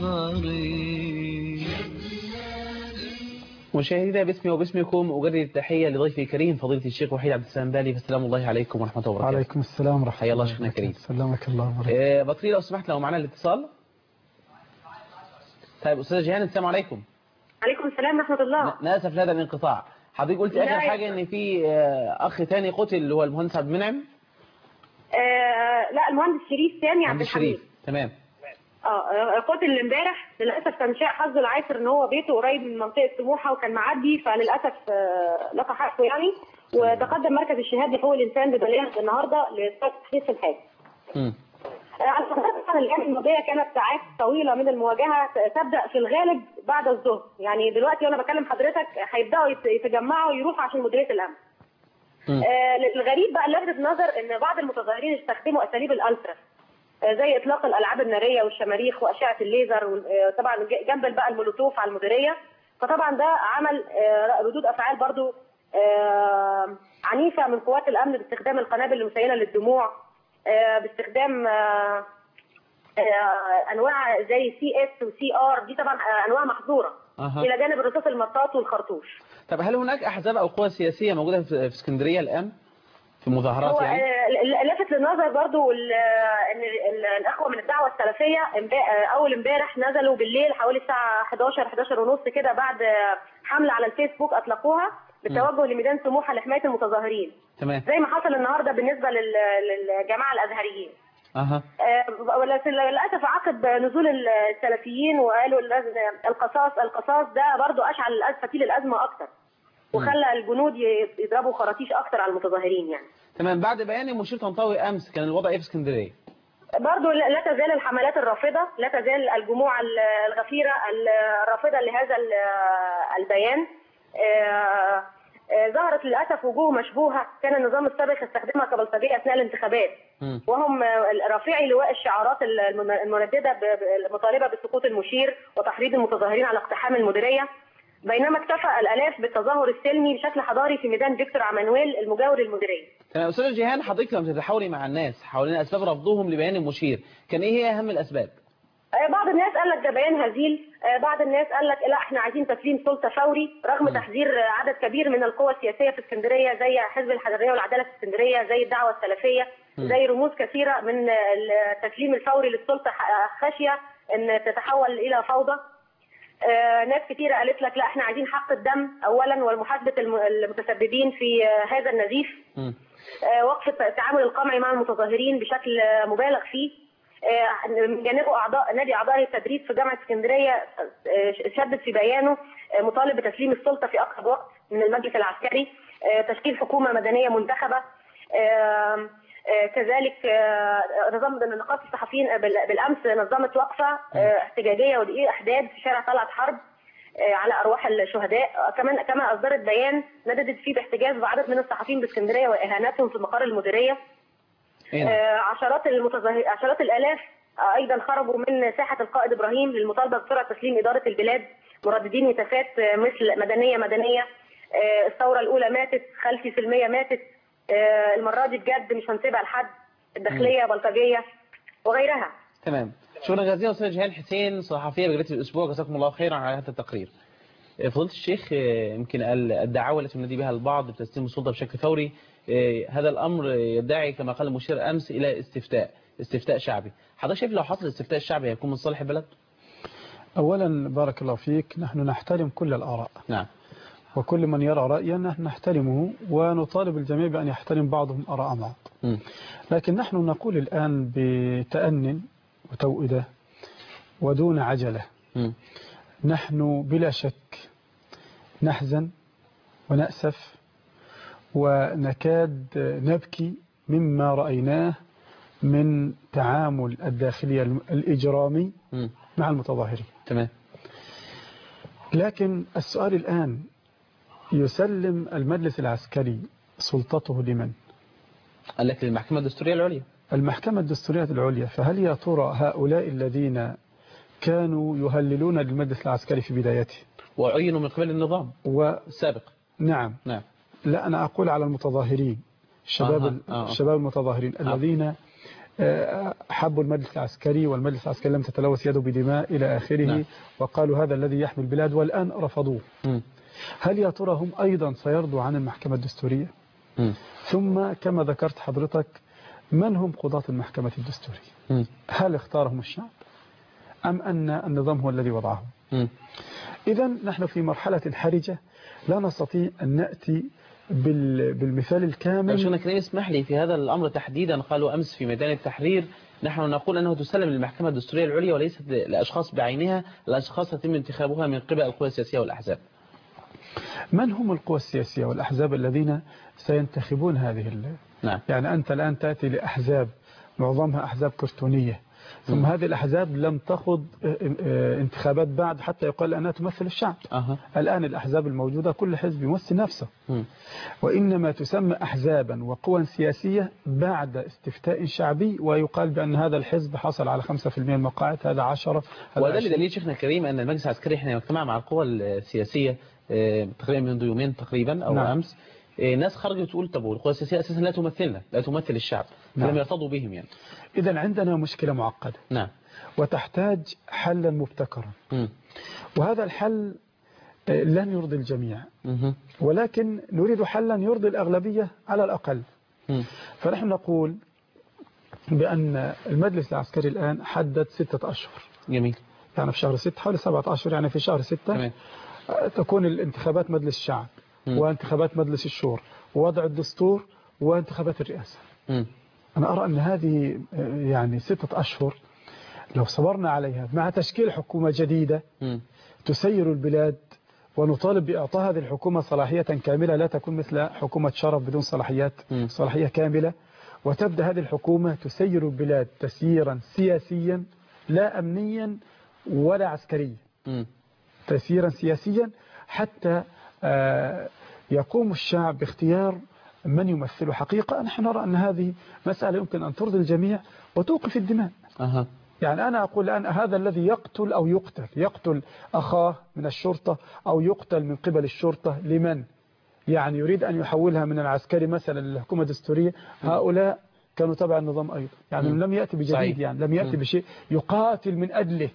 صغري. مشاهدينا باسمي وباسمكم أجدد التحية لضيفي الكريم فضيلة الشيخ وحيد عبد السلام بالي، فالسلام الله عليكم ورحمة الله وبركاته. وعليكم السلام ورحمة حيا الله شيخنا الكريم. سلامك الله وبركاته. بطريق لو سمحت لو معنا الاتصال. طيب أستاذة جيهان السلام عليكم. عليكم السلام ورحمة الله. نأسف لهذا الانقطاع. حضرتك قلت آخر حاجة إن في أخ ثاني قتل اللي هو المهندس عبد المنعم. لا المهندس شريف ثاني عبد الحميد. تمام. قتل امبارح للاسف. كان شاء حظه العاثر ان هو بيته قريب من منطقه سموحه وكان معدي، فللاسف لقى حقه يعني. وتقدم مركز الشهاد لحقوق الانسان ببلاغ النهارده لتحقيق الحادث. على فكره الايام الماضيه كانت ساعات طويله من المواجهه تبدا في الغالب بعد الظهر، يعني دلوقتي وانا بكلم حضرتك هيبداوا يتجمعوا يروحوا عشان مديريه الامن. الغريب بقى اللي لفت النظر ان بعض المتظاهرين استخدموا اساليب الالترا زي اطلاق الالعاب الناريه والشماريخ واشعه الليزر، وطبعا جنب بقى المولوتوف على المديريه. فطبعا ده عمل ردود افعال برضو عنيفه من قوات الامن باستخدام القنابل المسيله للدموع، باستخدام انواع زي CS وCR، دي طبعا انواع محظوره الى جانب الرصاص المطاط والخرطوش. طب هل هناك احزاب او قوى سياسيه موجوده في اسكندريه الان في مظاهرات يعني؟ لفت للنظر برضو ان الاخوه من الدعوه السلفيه اول امبارح نزلوا بالليل حوالي الساعه 11 ونص كده بعد حمله على الفيسبوك اطلقوها بالتوجه لميدان سموحه لحمايه المتظاهرين. تمام. زي ما حصل النهارده بالنسبه للجماعه الازهريين. ولكن للاسف عقب نزول السلفيين وقالوا القصاص ده برضو اشعل فتيل الازمه اكتر وخلى الجنود يضربوا خراطيش اكتر على المتظاهرين يعني. تمام. بعد بيان المشير طنطاوي امس كان الوضع ايه في اسكندريه؟ برضو لا تزال الحملات الرافضه، لا تزال الجموع الغفيره الرافضه لهذا البيان. ظهرت للاسف وجوه مشبوهه كان النظام السابق يستخدمها كبلطجيه اثناء الانتخابات، وهم رافعي لواء الشعارات المندده المطالبه بسقوط المشير وتحريض المتظاهرين على اقتحام المديريه، بينما اكتفى الالاف بالتظاهر السلمي بشكل حضاري في ميدان فيكتور عمانويل المجاور للمديريه. تمام. استاذه جيهان، حضرتك لما تتحاوري مع الناس حوالين اسباب رفضهم لبيان المشير، كان ايه هي اهم الاسباب؟ بعض الناس قال لك ده بيان هزيل، بعض الناس قال لك لا احنا عايزين تسليم سلطه فوري، رغم تحذير عدد كبير من القوى السياسيه في اسكندريه زي حزب الحريه والعداله في اسكندريه، زي الدعوه السلفيه، زي رموز كثيره من التسليم الفوري للسلطه خشيه ان تتحول الى فوضى. ناس كثيره قالت لك لا احنا عايزين حق الدم اولا ومحاسبه المتسببين في هذا النزيف. وقف التعامل القمعي مع المتظاهرين بشكل مبالغ فيه. من جانبه نادي اعضاء التدريس في جامعه اسكندريه شدد في بيانه مطالب بتسليم السلطه في اقرب وقت من المجلس العسكري، تشكيل حكومه مدنيه منتخبه. كذلك نظام نقابه الصحفيين بالامس نظمت وقفه احتجاجيه ودقيقه احداد في شارع طلعت حرب على ارواح الشهداء. كما اصدرت بيان نددت فيه باحتجاز بعدد من الصحفيين باسكندريه واهاناتهم في مقر المديريه. عشرات الالاف ايضا خرجوا من ساحه القائد ابراهيم للمطالبه بسرعه تسليم اداره البلاد، مرددين هتافات مثل مدنيه. الثوره الاولى ماتت، خلفي سلميه ماتت، المره دي بجد مش هنسيبها لحد، الداخليه بلطجيه وغيرها. تمام. شكرا جزيلا استاذ جيهان حسين صحفيه بجريده الاسبوع، جزاكم الله خيرا على هذا التقرير. فضيله الشيخ، يمكن الدعاوى التي ينادي بها البعض بتسليم السلطه بشكل فوري، هذا الامر يدعي كما قال المشير امس الى استفتاء شعبي. حضرتك شايف لو حصل الاستفتاء الشعبي هيكون من صالح البلد؟ اولا بارك الله فيك، نحن نحترم كل الاراء. نعم. وكل من يرى رأيا نحن نحترمه ونطالب الجميع بأن يحترم بعضهم آراء بعض. لكن نحن نقول الآن بتأن وتوئدة ودون عجلة. نحن بلا شك نحزن ونأسف ونكاد نبكي مما رأيناه من تعامل الداخلية الإجرامي مع المتظاهرين. تمام. لكن السؤال الآن، يسلم المجلس العسكري سلطته لمن؟ قال لك للمحكمة الدستورية العليا. المحكمة الدستورية العليا. فهل يا ترى هؤلاء الذين كانوا يهللون المجلس العسكري في بدايته وعينوا من قبل النظام السابق. نعم. لا أنا أقول على المتظاهرين الشباب المتظاهرين الذين حبوا المجلس العسكري، والمجلس العسكري لم تتلوث يده بدماء إلى آخره. وقالوا هذا الذي يحمي البلاد، والآن رفضوه. هل يا ترى هم أيضا سيرضوا عن المحكمة الدستورية؟ ثم كما ذكرت حضرتك، من هم قضاة المحكمة الدستورية؟ هل اختارهم الشعب أم أن النظام هو الذي وضعهم؟ إذا نحن في مرحلة حرجة لا نستطيع أن نأتي بالمثال الكامل. شيخنا الكريم اسمح لي في هذا الأمر تحديدا، قالوا أمس في ميدان التحرير نحن نقول أنه تسلم للمحكمة الدستورية العليا وليست لأشخاص بعينها، الأشخاص يتم انتخابها من قبل القوى السياسية والأحزاب. من هم القوى السياسية والأحزاب الذين سينتخبون هذه نعم. يعني أنت الآن تأتي لأحزاب معظمها أحزاب كرتونية، ثم هذه الأحزاب لم تخض انتخابات بعد حتى يقال أنها تمثل الشعب. الآن الأحزاب الموجودة كل حزب يمثل نفسه، وإنما تسمى أحزابا وقوى سياسية بعد استفتاء شعبي، ويقال بأن هذا الحزب حصل على 5% من المقاعد، هذا 10. وده اللي دليل شيخنا الكريم أن المجلس العسكري احنا يجتمع مع القوى السياسية تقريبا منذ يومين تقريبا أو أمس. ناس خرجت تقول طب والقوى السياسية أساسا لا تمثلنا، لا تمثل الشعب، فلم يرتضوا بهم يعني. إذن عندنا مشكلة معقدة. نعم. وتحتاج حلا مبتكرا. وهذا الحل لن يرضي الجميع، ولكن نريد حلا يرضي الأغلبية على الأقل. فنحن نقول بأن المجلس العسكري الآن حدد 6 أشهر. جميل. يعني في شهر 6 حوالي 7 أشهر، يعني في شهر 6 تكون الانتخابات مجلس الشعب وانتخابات مجلس الشورى ووضع الدستور وانتخابات الرئاسة. أنا أرى أن هذه يعني 6 أشهر لو صبرنا عليها مع تشكيل حكومة جديدة تسير البلاد، ونطالب بإعطاء هذه الحكومة صلاحية كاملة، لا تكون مثل حكومة شرف بدون صلاحية كاملة، وتبدأ هذه الحكومة تسير البلاد تسييرا سياسيا لا أمنيا ولا عسكريا، تسييرا سياسيا حتى يقوم الشعب باختيار من يمثله حقيقة. نحن نرى أن هذه مسألة يمكن أن ترضي الجميع وتوقف الدماء. يعني أنا أقول الآن هذا الذي يقتل أو يقتل أخاه من الشرطة أو يقتل من قبل الشرطة لمن؟ يعني يريد أن يحولها من العسكري مثلا للحكومة الدستورية. هؤلاء كانوا تبع النظام أيضا، يعني لم يأتي بجديد، يعني لم يأتي بشيء يقاتل من أجله،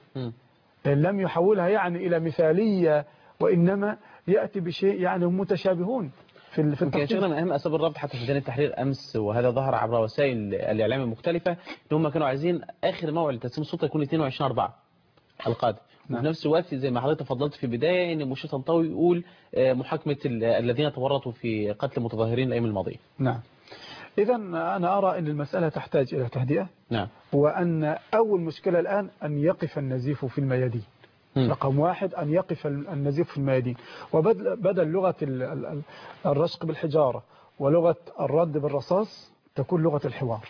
لم يحولها يعني إلى مثالية، وإنما يأتي بشيء يعني هم متشابهون في التفكير. شغلنا من أهم أسباب الرفض حتى في ميدان التحرير أمس، وهذا ظهر عبر وسائل الإعلام المختلفة، إن هم كانوا عايزين آخر موعد لتسليم السلطة يكون 22/4 القادم. وفي نفس الوقت زي ما حضرتك تفضلت في البداية إن مشير طنطاوي يقول محاكمة الذين تورطوا في قتل المتظاهرين الأيام الماضية. نعم. إذا أنا أرى أن المسألة تحتاج إلى تهدئة. نعم. وأن أول مشكلة الآن أن يقف النزيف في الميادين. رقم 1 أن يقف النزيف في الميادين، وبدل لغة الرشق بالحجارة ولغة الرد بالرصاص تكون لغة الحوار.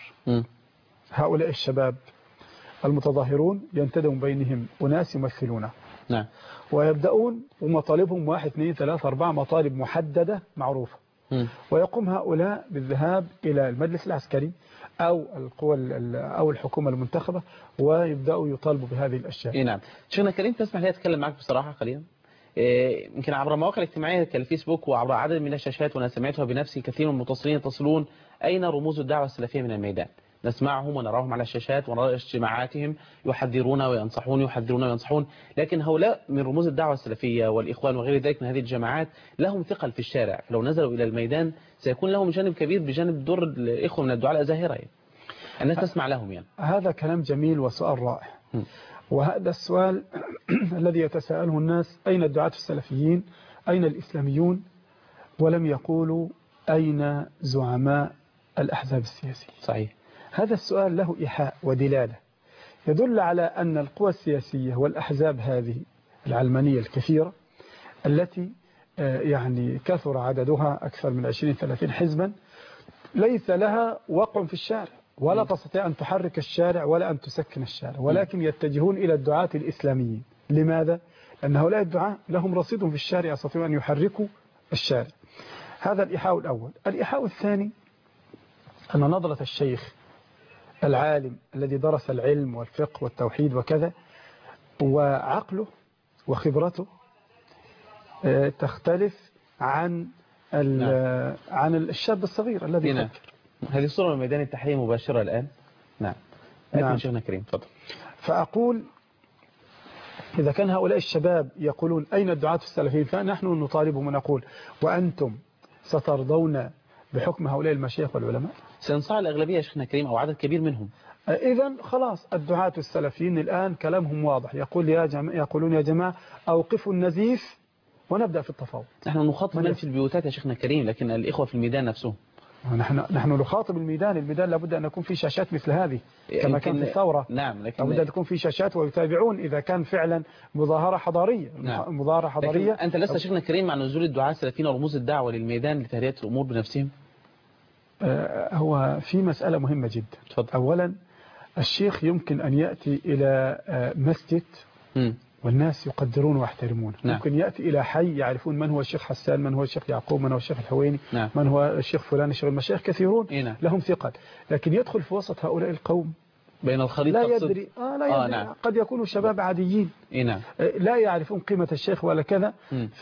هؤلاء الشباب المتظاهرون ينتدون بينهم أناس يمثلونه. نعم. ويبدأون ومطالبهم 1 2 3 4 مطالب محددة معروفة. ويقوم هؤلاء بالذهاب إلى المجلس العسكري أو القوى أو الحكومة المنتخبة ويبدأوا يطالبوا بهذه الأشياء. نعم. شيخنا كريم تسمح لي أتكلم معك بصراحة قليلا؟ يمكن عبر المواقع الاجتماعية كالفيسبوك وعبر عدد من الشاشات، وأنا سمعتها بنفسي، كثير من المتصلين يتصلون أين رموز الدعوة السلفية من الميدان؟ نسمعهم ونراهم على الشاشات ونرى اجتماعاتهم يحذرون وينصحون، لكن هؤلاء من رموز الدعوة السلفية والإخوان وغير ذلك من هذه الجماعات لهم ثقل في الشارع، فلو نزلوا إلى الميدان سيكون لهم جانب كبير بجانب دور الإخوة من الدعاء الأزاهرة. الناس تسمع لهم يعني. هذا كلام جميل وسؤال رائع. وهذا السؤال الذي يتساءله الناس: أين الدعاة السلفيين؟ أين الإسلاميون؟ ولم يقولوا أين زعماء الأحزاب السياسية. صحيح. هذا السؤال له إيحاء ودلالة يدل على أن القوى السياسية والأحزاب هذه العلمانية الكثيرة التي يعني كثر عددها أكثر من 20-30 حزبا ليس لها وقع في الشارع، ولا تستطيع أن تحرك الشارع ولا أن تسكن الشارع، ولكن يتجهون إلى الدعاة الإسلاميين. لماذا؟ لأن هؤلاء الدعاة لهم رصيد في الشارع يستطيعون أن يحركوا الشارع. هذا الإيحاء الأول. الإيحاء الثاني أن نظرة الشيخ العالم الذي درس العلم والفقه والتوحيد وكذا وعقله وخبرته تختلف عن عن الشاب الصغير الذي يفكر. هذه الصورة من ميدان التحرير مباشرة الآن. نعم. شيخنا كريم تفضل. فأقول إذا كان هؤلاء الشباب يقولون أين الدعاة السلفيين، فنحن نطالبهم ونقول وأنتم سترضون بحكم هؤلاء المشايخ والعلماء؟ سينصاع الأغلبية يا شيخنا كريم أو عدد كبير منهم. إذن خلاص الدعاة السلفيين الآن كلامهم واضح، يقولون يا جماعة أوقفوا النزيف ونبدأ في التفاوض. نحن نخاطب من في البيوتات يا شيخنا كريم، لكن الإخوة في الميدان نفسهم. نحن نخاطب الميدان لابد أن يكون في شاشات مثل هذه كما كان في الثورة. نعم، لكن لابد أن تكون في شاشات ويتابعون إذا كان فعلا مظاهرة حضارية. نعم. مظاهرة حضارية. أنت لست شيخنا كريم مع نزول الدعاة السلفيين ورموز الدعوة للميدان لتهدئة الأمور بنفسهم؟ هو في مسألة مهمة جدا. تفضل. أولا الشيخ يمكن أن يأتي إلى مسجد والناس يقدرون ويحترمونه. نعم. ممكن يأتي إلى حي يعرفون من هو الشيخ حسان، من هو الشيخ يعقوب، من هو الشيخ الحويني. نعم. من هو الشيخ فلان. الشيخ المشايخ كثيرون. نعم. لهم ثقل، لكن يدخل في وسط هؤلاء القوم بين الخليط لا يدري. لا يدري. نعم. قد يكونوا شباب عاديين. نعم. لا يعرفون قيمة الشيخ ولا كذا.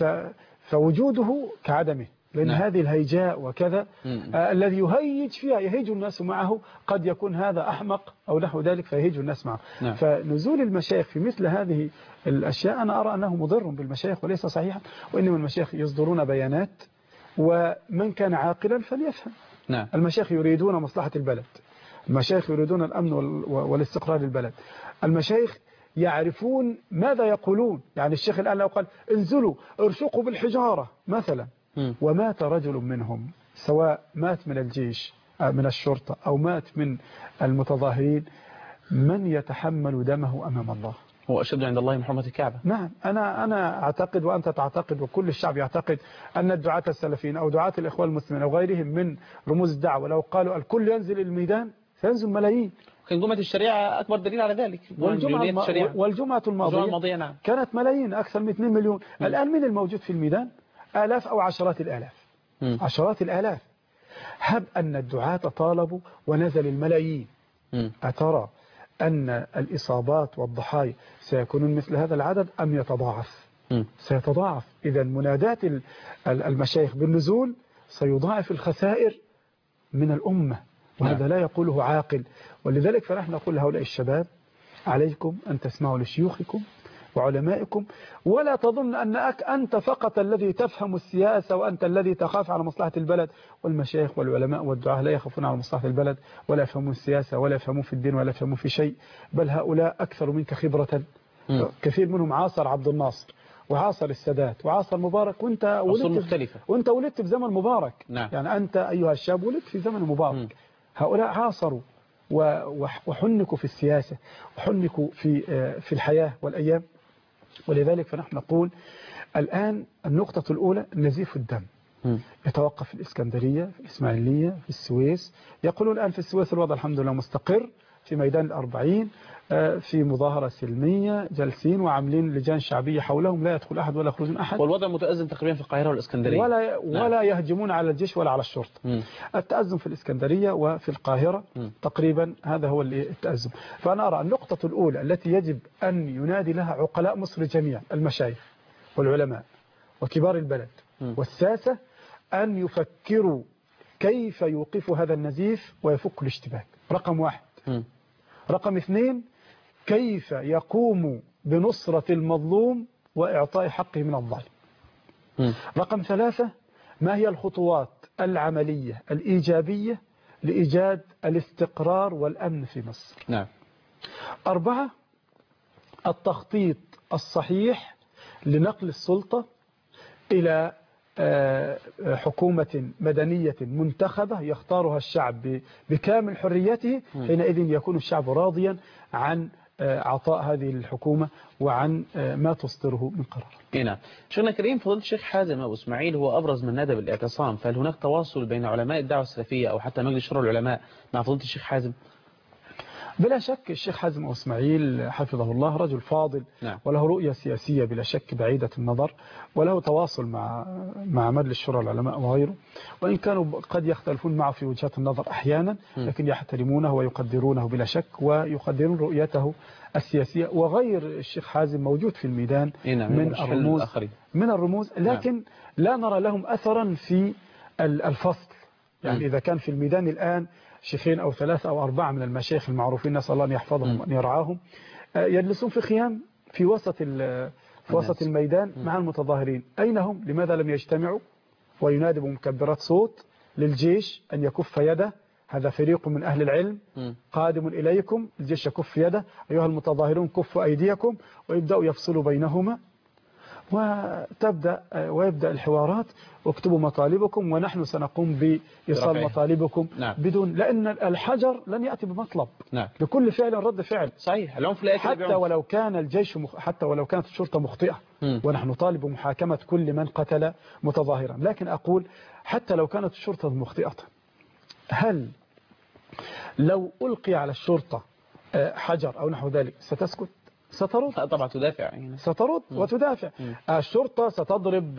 فوجوده كعدمه، لأن نعم. هذه الهيجاء وكذا الذي يهيج فيها يهيج الناس معه، قد يكون هذا أحمق أو نحو ذلك فيهيج الناس معه. نعم. فنزول المشايخ في مثل هذه الأشياء أنا أرى أنه مضر بالمشايخ وليس صحيحا، وإنما المشايخ يصدرون بيانات ومن كان عاقلا فليفهم. نعم. المشايخ يريدون مصلحة البلد، المشايخ يريدون الأمن والاستقرار للبلد، المشايخ يعرفون ماذا يقولون. يعني الشيخ الآن لو قال انزلوا ارشقوا بالحجارة مثلا ومات رجل منهم، سواء مات من الجيش من الشرطة أو مات من المتظاهرين، من يتحمل دمه أمام الله؟ هو أشد عند الله من حرمة الكعبة. نعم. أنا أعتقد وأنت تعتقد وكل الشعب يعتقد أن الدعاة السلفيين أو دعاة الإخوان المسلمين أو غيرهم من رموز الدعوة لو قالوا الكل ينزل الميدان سينزل ملايين. كان جمعة الشريعة أكبر دليل على ذلك. والجمعة الماضية نعم. كانت ملايين، أكثر من 2 مليون. الآن من الموجود في الميدان؟ آلاف أو عشرات الآلاف. عشرات الآلاف. هب أن الدعاة طالبوا ونزل الملايين، أترى أن الإصابات والضحايا سيكونون مثل هذا العدد أم يتضاعف؟ سيتضاعف. إذا منادات المشايخ بالنزول سيضاعف الخسائر من الأمة، وهذا لا يقوله عاقل. ولذلك فنحن نقول لهؤلاء الشباب عليكم أن تسمعوا لشيوخكم وعلمائكم، ولا تظن أنك أنت فقط الذي تفهم السياسة وأنت الذي تخاف على مصلحة البلد. والمشايخ والعلماء والدعاة لا يخافون على مصلحة البلد ولا يفهمون السياسة ولا يفهمون في الدين ولا يفهمون في شيء، بل هؤلاء أكثر منك خبرة. كثير منهم عاصر عبد الناصر وعاصر السادات وعاصر مبارك، وانت ولدت في زمن مبارك. نعم. يعني أنت أيها الشاب ولدت في زمن مبارك. هؤلاء عاصروا وحنكوا في السياسة وحنكوا في الحياة والأيام. ولذلك فنحن نقول الآن النقطة الأولى نزيف الدم يتوقف في الإسكندرية، في الإسماعيلية، في السويس. يقولون الآن في السويس الوضع الحمد لله مستقر، في ميدان ال40 في مظاهرة سلمية جالسين وعاملين لجان شعبية حولهم لا يدخل أحد ولا يخرج من أحد. والوضع متأزم تقريبا في القاهرة والإسكندرية ولا يهجمون على الجيش ولا على الشرطة. التأزم في الإسكندرية وفي القاهرة تقريبا هذا هو التأزم. فأنا أرى النقطة الأولى التي يجب أن ينادي لها عقلاء مصر جميعا، المشايخ والعلماء وكبار البلد والساسة، أن يفكروا كيف يوقفوا هذا النزيف ويفك الاشتباك. رقم 1. رقم 2 كيف يقوموا بنصرة المظلوم وإعطاء حقه من الظالم. رقم 3 ما هي الخطوات العملية الإيجابية لإيجاد الاستقرار والأمن في مصر. نعم. 4 التخطيط الصحيح لنقل السلطة إلى حكومة مدنية منتخبة يختارها الشعب بكامل حريته. حينئذ يكون الشعب راضيا عن عطاء هذه الحكومة وعن ما تصدره من قرار. نعم. شيخنا كريم، فضيلة الشيخ حازم أبو إسماعيل هو أبرز من نادى بالاعتصام، فهل هناك تواصل بين علماء الدعوة السلفية أو حتى مجلس شورى العلماء مع فضيلة الشيخ حازم؟ بلا شك الشيخ حازم أبو إسماعيل حفظه الله رجل فاضل، وله رؤية سياسية بلا شك بعيدة النظر، وله تواصل مع مجلس شورى العلماء وغيره، وإن كانوا قد يختلفون معه في وجهات النظر أحيانا، لكن يحترمونه ويقدرونه بلا شك، ويقدرون رؤيته السياسية. وغير الشيخ حازم موجود في الميدان من الرموز، لكن لا نرى لهم أثرا في الفصل. يعني إذا كان في الميدان الآن شيخين أو 3 أو 4 من المشايخ المعروفين، نسأل الله أن يحفظهم وأن يرعاهم، يجلسون في خيام في وسط الميدان مع المتظاهرين. أين هم؟ لماذا لم يجتمعوا وينادوا بمكبرات صوت للجيش أن يكف يده؟ هذا فريق من أهل العلم قادم إليكم، الجيش يكف يده، أيها المتظاهرون كفوا أيديكم، ويبدأوا يفصلوا بينهما، ويبدأ الحوارات، واكتبوا مطالبكم ونحن سنقوم بإيصال مطالبكم بدون، لأن الحجر لن يأتي بمطلب. لكل فعل رد فعل. صحيح. العنف لا يأتي حتى ولو كان الجيش حتى ولو كانت الشرطة مخطئة، ونحن نطالب بمحاكمة كل من قتل متظاهرا، لكن أقول حتى لو كانت الشرطة مخطئة، هل لو ألقي على الشرطة حجر أو نحو ذلك ستسكت؟ سترد طبعا، تدافع يعني. سترد وتدافع. الشرطة ستضرب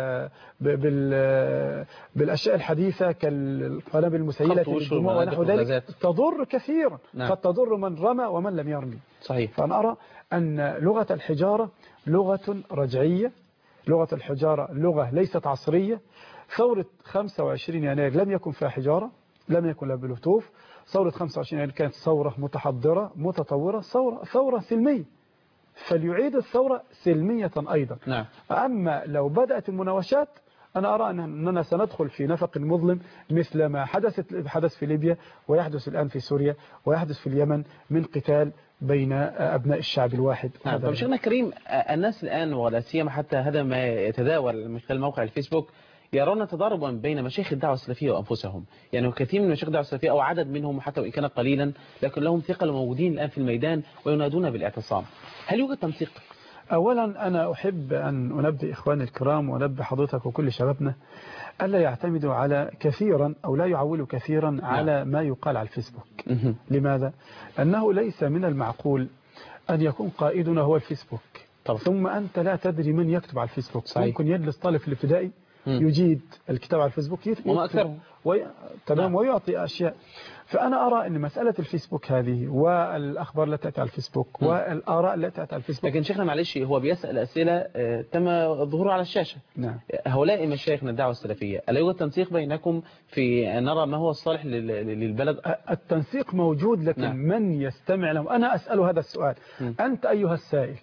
بالأشياء الحديثة كالقنابل المسيلة للدموع ونحو ذلك، تضر كثيرا. قد تضر من رمى ومن لم يرمي. صحيح. فأنا أرى أن لغة الحجارة لغة رجعية، لغة الحجارة لغة ليست عصرية. ثورة 25 يناير لم يكن فيها حجارة، لم يكن لها بلوتوف. ثورة 25 يناير كانت ثورة متحضرة متطورة، ثورة سلمية، فليعيد الثورة سلمية أيضا. أما لو بدأت المناوشات، أنا أرى أننا سندخل في نفق مظلم مثل ما حدث في ليبيا، ويحدث الآن في سوريا، ويحدث في اليمن من قتال بين أبناء الشعب الواحد. طب شيخنا كريم، الناس الآن ولا سيما حتى هذا ما يتداول من خلال موقع الفيسبوك، يرون تضاربا بين مشايخ الدعوة السلفية وأنفسهم. يعني كثير من مشايخ الدعوة السلفية أو عدد منهم حتى وإن كان قليلا، لكن لهم ثقل موجودين الآن في الميدان وينادون بالاعتصام. هل يوجد تنسيق؟ أولا أنا أحب أن أنبه إخواني الكرام وأنبه حضرتك وكل شبابنا ألا يعتمدوا على كثيرا أو لا يعولوا كثيرا على ما يقال على الفيسبوك. لماذا؟ أنه ليس من المعقول أن يكون قائدنا هو الفيسبوك، ثم أنت لا تدري من يكتب على الفيسبوك. صحيح. ممكن يجلس طالب في الابتدائي يجيد الكتاب على الفيسبوك وما أكثره تمام، ويعطي أشياء. فأنا أرى أن مسألة الفيسبوك هذه والأخبار التي تأتي على الفيسبوك والآراء التي تأتي على الفيسبوك، لكن شيخنا معلش هو بيسأل أسئلة تم ظهورها على الشاشة. هؤلاء مشايخنا الدعوة السلفية، ألا يوجد تنسيق بينكم في نرى ما هو الصالح للبلد؟ التنسيق موجود، لكن من يستمع لهم؟ أنا أسأل هذا السؤال. أنت أيها السائل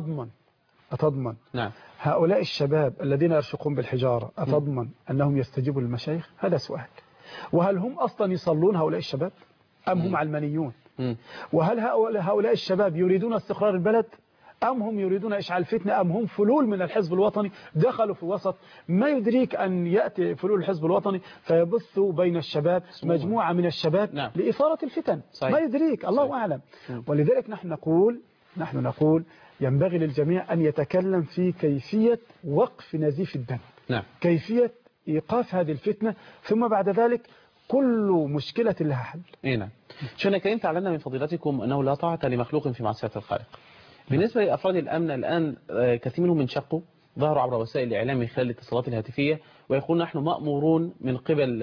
أتضمن هؤلاء الشباب الذين يرشقون بالحجارة أتضمن أنهم يستجيبوا للمشايخ؟ هذا سؤال. وهل هم أصلا يصلون هؤلاء الشباب أم هم علمانيون؟ وهل هؤلاء الشباب يريدون استقرار البلد أم هم يريدون إشعال فتنة أم هم فلول من الحزب الوطني دخلوا في وسط؟ ما يدريك أن يأتي فلول الحزب الوطني فيبثوا بين الشباب مجموعة من الشباب لإثارة الفتن. ما يدريك، الله أعلم. ولذلك نحن نقول ينبغي للجميع أن يتكلم في كيفية وقف نزيف الدم، كيفية إيقاف هذه الفتنة، ثم بعد ذلك كل مشكلة لها حل. نعم. شيخنا كريم، تعلمنا من فضيلتكم أنه لا طاعة لمخلوق في معصية الخالق. بالنسبة لأفراد الأمن الآن كثير منهم انشقوا، ظهروا عبر وسائل الإعلام من خلال الاتصالات الهاتفية ويقولون نحن مأمورون من قبل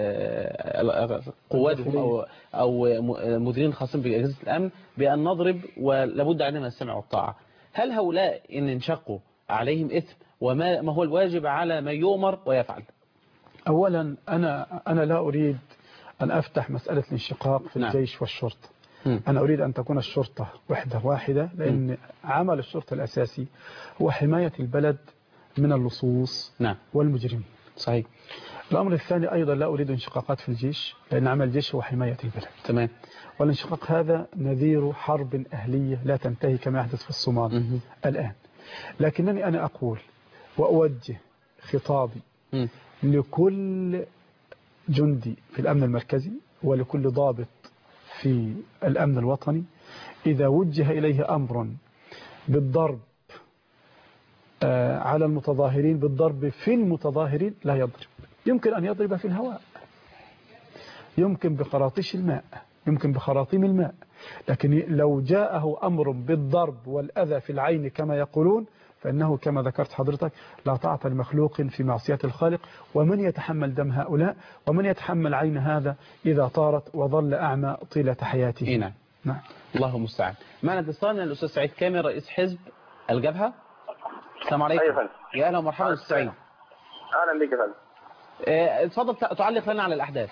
قواتهم أو مديرين خاصين بأجهزة الأمن بأن نضرب ولابد علينا السمع والطاعة. هل هؤلاء إن انشقوا عليهم إثم، وما هو الواجب على من يؤمر ويفعل؟ أولا أنا لا أريد أن أفتح مسألة الانشقاق في الجيش والشرطة. أنا أريد أن تكون الشرطة وحدة واحدة، لأن عمل الشرطة الأساسي هو حماية البلد من اللصوص والمجرمين. صحيح. الأمر الثاني أيضا لا أريد انشقاقات في الجيش، لأن عمل الجيش هو حماية البلد. تمام. والانشقاق هذا نذير حرب أهلية لا تنتهي كما يحدث في الصومال الآن. لكنني أنا أقول وأوجه خطابي لكل جندي في الأمن المركزي ولكل ضابط في الأمن الوطني، إذا وجه إليه أمر بالضرب على المتظاهرين، بالضرب في المتظاهرين، لا يضرب. يمكن أن يضرب في الهواء، يمكن بخراطيش الماء، يمكن بخراطيم الماء، لكن لو جاءه أمر بالضرب والأذى في العين كما يقولون فإنه كما ذكرت حضرتك لا طاعة لمخلوق في معصية الخالق. ومن يتحمل دم هؤلاء ومن يتحمل عين هذا إذا طارت وظل أعمى طيلة حياته. نعم. نعم. الله المستعان. معنا اتصال من الأستاذ سعيد كامل رئيس حزب الجبهة. السلام عليكم. أيوة. يا أهلا ومرحبا أستاذ سعيد. أهلا بك يا فندم. اتفضل تعلق لنا على الأحداث.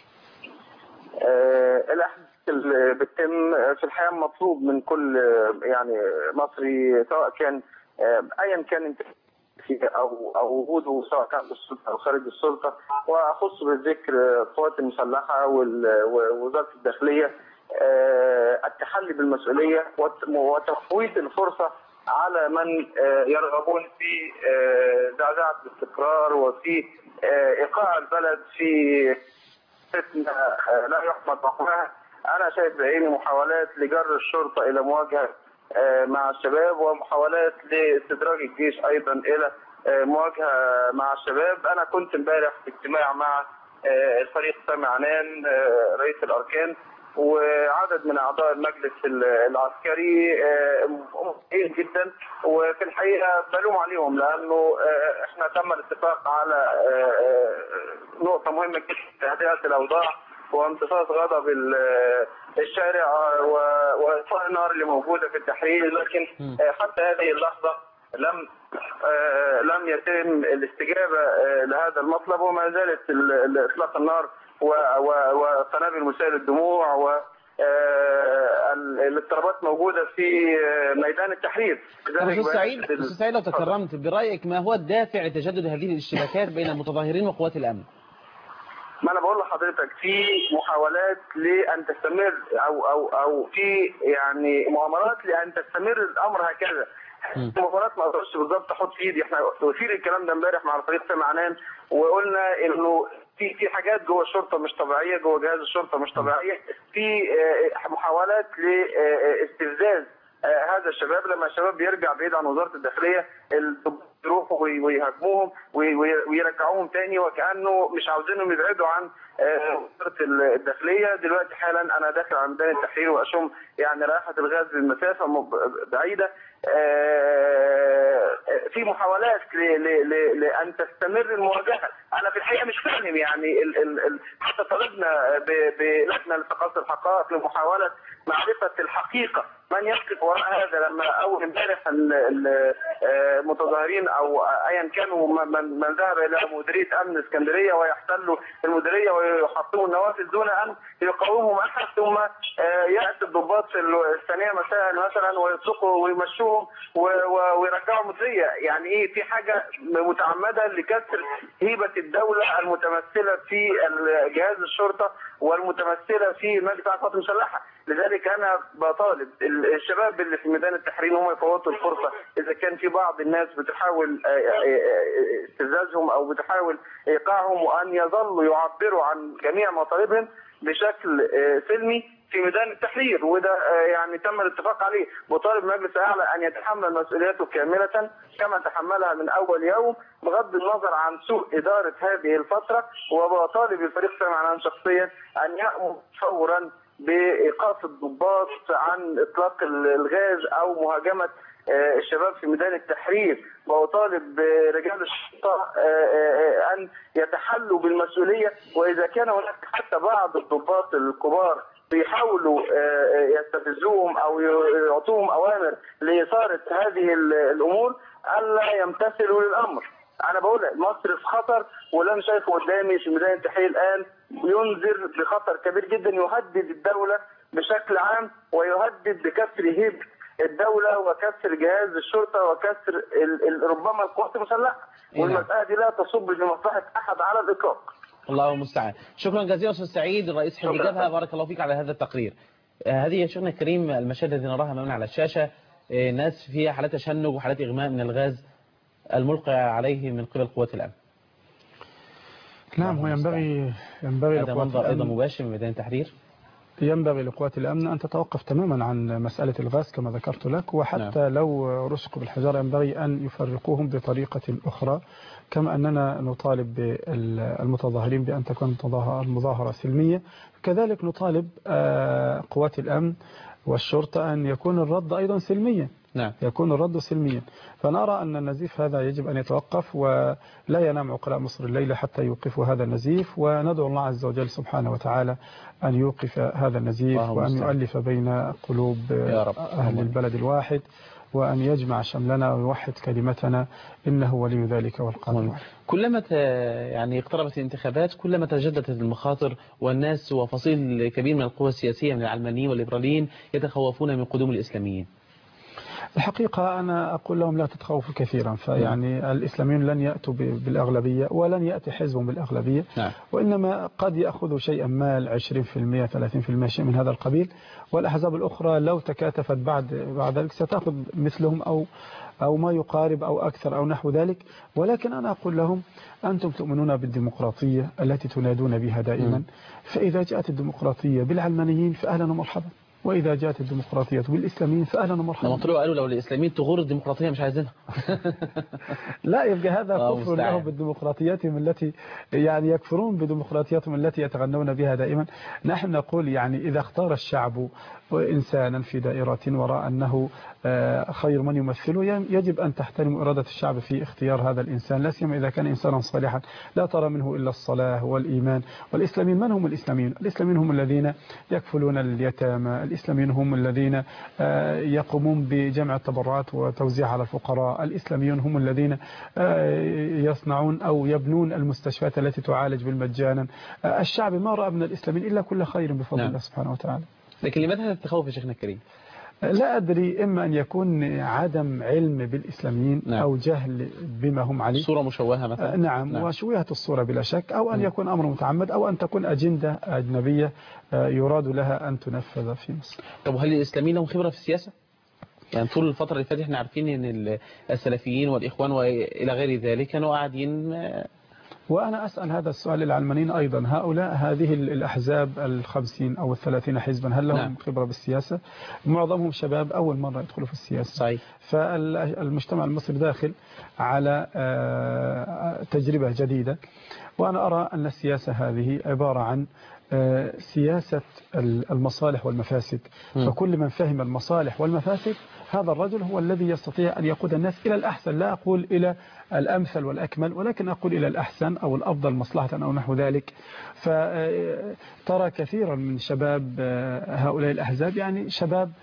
الأحداث اللي بتتم في الحقيقة مطلوب من كل يعني مصري سواء كان أيا كان أو وجوده سواء كان بالسلطة أو خارج السلطة، وأخص بالذكر القوات المسلحة ووزارة الداخلية التحلي بالمسؤولية وتفويت الفرصة على من يرغبون في زعزعة الاستقرار وفي إيقاع البلد في فتنة لا يحمد عقباها. أنا شايف بعيني محاولات لجر الشرطة إلى مواجهة مع الشباب، ومحاولات لاستدراج الجيش أيضا إلى مواجهة مع الشباب. أنا كنت امبارح في اجتماع مع الفريق سامي عنان رئيس الأركان وعدد من أعضاء المجلس العسكري ممتازين جدا، وفي الحقيقة بلوم عليهم لأنه احنا تم الاتفاق على نقطة مهمة جدا: تهدئة الأوضاع وامتصاص غضب الشارع وإطفاء النار اللي موجودة في التحرير. لكن حتى هذه اللحظة لم يتم الاستجابة لهذا المطلب، وما زالت إطلاق النار وقنابل مسيل الدموع والاضطرابات موجودة في ميدان التحرير. أستاذ سعيد لو تكرمت برأيك ما هو الدافع لتجدد هذه الاشتباكات بين المتظاهرين وقوات الأمن؟ ما انا بقول لحضرتك في محاولات لان تستمر او في يعني مؤامرات لان تستمر الامر هكذا. المؤامرات ما اقدرش بالظبط احط في ايدي. احنا وثير الكلام ده امبارح مع الفريق سامي عنان وقلنا انه في حاجات جوه الشرطه مش طبيعيه، جوه جهاز الشرطه مش طبيعيه، في محاولات لاستفزاز هذا الشباب. لما الشباب بيرجع بعيد عن وزاره الداخليه يروحوا ويهاجموهم ويرجعوهم تاني وكانه مش عاوزينهم يبعدوا عن وزاره الداخليه. دلوقتي حالا انا داخل على ميدان التحرير واشم يعني رائحه الغاز بالمسافه بعيده. في محاولات لان تستمر المواجهه. انا في الحقيقه مش فاهم يعني حتى طلبنا بلجنه لتقاصي الحقائق لمحاوله معرفه الحقيقه من يقف وراء هذا. لما اول امبارح المتظاهرين او ايا كانوا من ذهب الى مديريه امن اسكندريه ويحتلوا المديريه ويحطموا النوافذ دون ان يقاومهم احد، ثم ياتي الضباط في الثانيه مساء مثلا ويطلقوا ويمشوهم ويرجعوا مديريه. يعني ايه؟ في حاجه متعمده لكسر هيبه الدوله المتمثله في جهاز الشرطه والمتمثله في مجلس القوات المسلحه. لذلك انا بطالب الشباب اللي في ميدان التحرير هم يفوتوا الفرصه. اذا كان في بعض الناس بتحاول استفزازهم او بتحاول ايقاعهم، وان يظلوا يعبروا عن جميع مطالبهم بشكل سلمي في ميدان التحرير، وده يعني تم الاتفاق عليه. بطالب مجلس الاعلى ان يتحمل مسؤوليته كامله كما تحملها من اول يوم بغض النظر عن سوء اداره هذه الفتره. وبطالب الفريق سامي عنان شخصيا ان يامر فورا بايقاف الضباط عن اطلاق الغاز او مهاجمه الشباب في ميدان التحرير. وأطالب رجال الشرطة أن يتحلوا بالمسؤولية. وإذا كان هناك حتى بعض الضباط الكبار بيحاولوا يستفزوهم أو يعطوهم أوامر لإثارة هذه الأمور ألا يمتثلوا للأمر. أنا بقول مصر في خطر، ولم شايفه قدامي في ميدان التحرير الآن ينذر بخطر كبير جدا يهدد الدولة بشكل عام ويهدد بكسر هيبة الدولة وكسر جهاز الشرطة وكسر ربما القوات المسلحة. والمسألة دي لا تصب في مصلحة أحد على الإطلاق. الله المستعان. شكرا جزيلا أستاذ سعيد رئيس حزب الجبهة، بارك الله فيك على هذا التقرير. هذه يا شيخنا الكريم المشاهد التي نراها أمامنا على الشاشة، ناس فيها حالات تشنج وحالات إغماء من الغاز الملقى عليه من قبل قوات الأمن. نعم، هو ينبغي هذا منظر أيضا مباشر من ميدان التحرير. ينبغي لقوات الأمن أن تتوقف تماما عن مسألة الغاز كما ذكرت لك، وحتى لو رشقوا بالحجارة ينبغي أن يفرقوهم بطريقة أخرى، كما أننا نطالب بالمتظاهرين بأن تكون المظاهرة سلمية، كذلك نطالب قوات الأمن والشرطة أن يكون الرد أيضا سلميا. نعم. يكون الرد سلميا. فنرى أن النزيف هذا يجب أن يتوقف، ولا ينام عقلاء مصر الليلة حتى يوقفوا هذا النزيف، وندعو الله عز وجل سبحانه وتعالى أن يوقف هذا النزيف وأن يؤلف بين قلوب أهل البلد الواحد، وأن يجمع شملنا ويوحد كلمتنا، إنه ولي ذلك والقادر. كلما يعني اقتربت الانتخابات كلما تجددت المخاطر، والناس وفصيل كبير من القوى السياسية من العلمانيين والليبراليين يتخوفون من قدوم الإسلاميين. الحقيقة أنا أقول لهم لا تتخوفوا كثيرا، فيعني الإسلاميون لن يأتوا بالأغلبية ولن يأتي حزب بالأغلبية، وإنما قد يأخذوا شيئا ما 20% 30% شيء من هذا القبيل، والأحزاب الأخرى لو تكاتفت بعد ذلك ستأخذ مثلهم أو ما يقارب أو أكثر أو نحو ذلك. ولكن أنا أقول لهم أنتم تؤمنون بالديمقراطية التي تنادون بها دائما، فإذا جاءت الديمقراطية بالعلمانيين فأهلا ومرحبا، وإذا جاءت الديمقراطية بالإسلاميين فأهلا ومرحبا. لما طلعوا قالوا لو الإسلاميين تغور الديمقراطية مش عايزينها. لا، يبقى هذا كفر لهم بالديمقراطياتهم التي يعني يكفرون بديمقراطياتهم التي يتغنون بها دائما. نحن نقول يعني إذا اختار الشعب إنسانا في دائرة ورأى أنه خير من يمثله، يجب أن تحترم إرادة الشعب في اختيار هذا الإنسان، لا سيما إذا كان إنسانا صالحا لا ترى منه إلا الصلاة والإيمان. والإسلاميين من هم الإسلاميين؟ الإسلاميين هم الذين يكفلون اليتامى، الإسلاميين هم الذين يقومون بجمع التبرعات وتوزيعها على الفقراء، الإسلاميون هم الذين يصنعون أو يبنون المستشفيات التي تعالج بالمجانا. الشعب ما رأى من الإسلاميين إلا كل خير بفضل الله سبحانه وتعالى. لكن لماذا هذا التخوف يا شيخنا الكريم؟ لا أدري، إما أن يكون عدم علم بالإسلاميين أو جهل بما هم عليه، صورة مشوهة مثلا. نعم. وشوهة الصورة بلا شك، أو أن يكون أمر متعمد، أو أن تكون أجندة أجنبية يراد لها أن تنفذ في مصر. طب هل الإسلاميين لهم خبرة في السياسة؟ يعني طول الفترة اللي فاتت احنا عارفين أن السلفيين والإخوان وإلى غير ذلك كانوا قاعدين. وأنا أسأل هذا السؤال للعلمانيين أيضا، هؤلاء هذه الأحزاب 50 أو 30 حزبا هل لهم خبرة بالسياسة؟ معظمهم شباب أول مرة يدخلوا في السياسة. صحيح. فالمجتمع المصري داخل على تجربة جديدة، وأنا أرى أن السياسة هذه عبارة عن سياسة المصالح والمفاسد. فكل من فهم المصالح والمفاسد هذا الرجل هو الذي يستطيع أن يقود الناس إلى الأحسن، لا أقول إلى الأمثل والأكمل، ولكن أقول إلى الأحسن أو الأفضل مصلحة أو نحو ذلك. فترى كثيرا من شباب هؤلاء الأحزاب، يعني شباب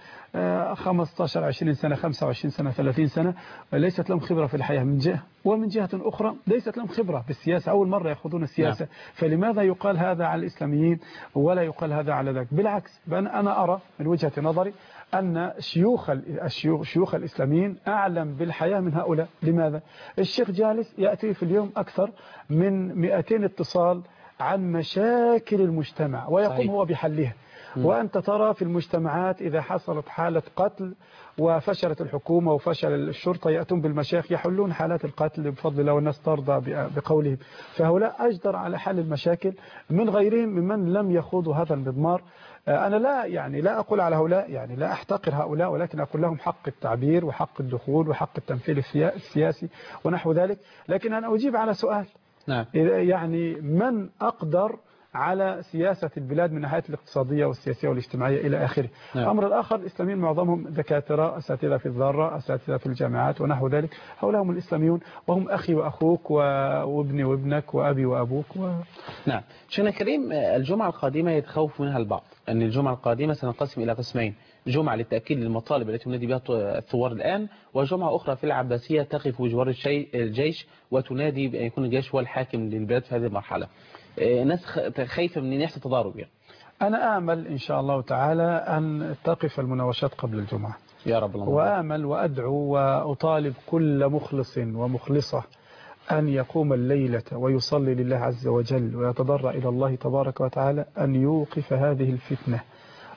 15 20 سنة 25 سنة 30 سنة ليست لهم خبرة في الحياة من جهة، ومن جهة أخرى ليست لهم خبرة بالسياسة، أول مرة يأخذون السياسة. فلماذا يقال هذا على الإسلاميين ولا يقال هذا على ذاك؟ بالعكس، أنا أرى من وجهة نظري أن شيوخ الإسلاميين أعلم بالحياة من هؤلاء. لماذا؟ الشيخ جالس يأتي في اليوم أكثر من 200 اتصال عن مشاكل المجتمع ويقوم هو بحلها. وأنت ترى في المجتمعات إذا حصلت حالة قتل وفشلت الحكومة وفشل الشرطة يأتون بالمشايخ يحلون حالات القتل بفضل الله، والناس ترضى بقولهم. فهؤلاء أجدر على حل المشاكل من غيرهم ممن لم يخوضوا هذا المضمار. أنا لا أقول على هؤلاء، يعني لا أحتقر هؤلاء، ولكن أقول لهم حق التعبير وحق الدخول وحق التمثيل السياسي ونحو ذلك. لكن أنا أجيب على سؤال، يعني من أقدر على سياسة البلاد من ناحية الاقتصادية والسياسية والاجتماعية إلى آخره. الأمر الآخر، الإسلاميين معظمهم دكاترة، أساتذة في الذرة، أساتذة في الجامعات ونحو ذلك. هؤلاء هم الإسلاميون، وهم أخي وأخوك وابني وابنك وأبي وأبوك نعم. شيخنا الكريم، الجمعة القادمة يتخوف منها البعض أن الجمعة القادمة سننقسم إلى قسمين: جمعة للتأكيد للمطالب التي ينادي بها الثوار الآن، وجمعة أخرى في العباسية تقف بجوار الجيش وتنادي بأن يكون الجيش هو الحاكم للبلاد في هذه المرحلة. الناس خايفة من أن يحصل تضارب يعني. أنا آمل إن شاء الله تعالى أن تقف المناوشات قبل الجمعة يا رب الله. وآمل وأدعو وأطالب كل مخلص ومخلصة أن يقوم الليلة ويصلي لله عز وجل ويتضرع إلى الله تبارك وتعالى أن يوقف هذه الفتنة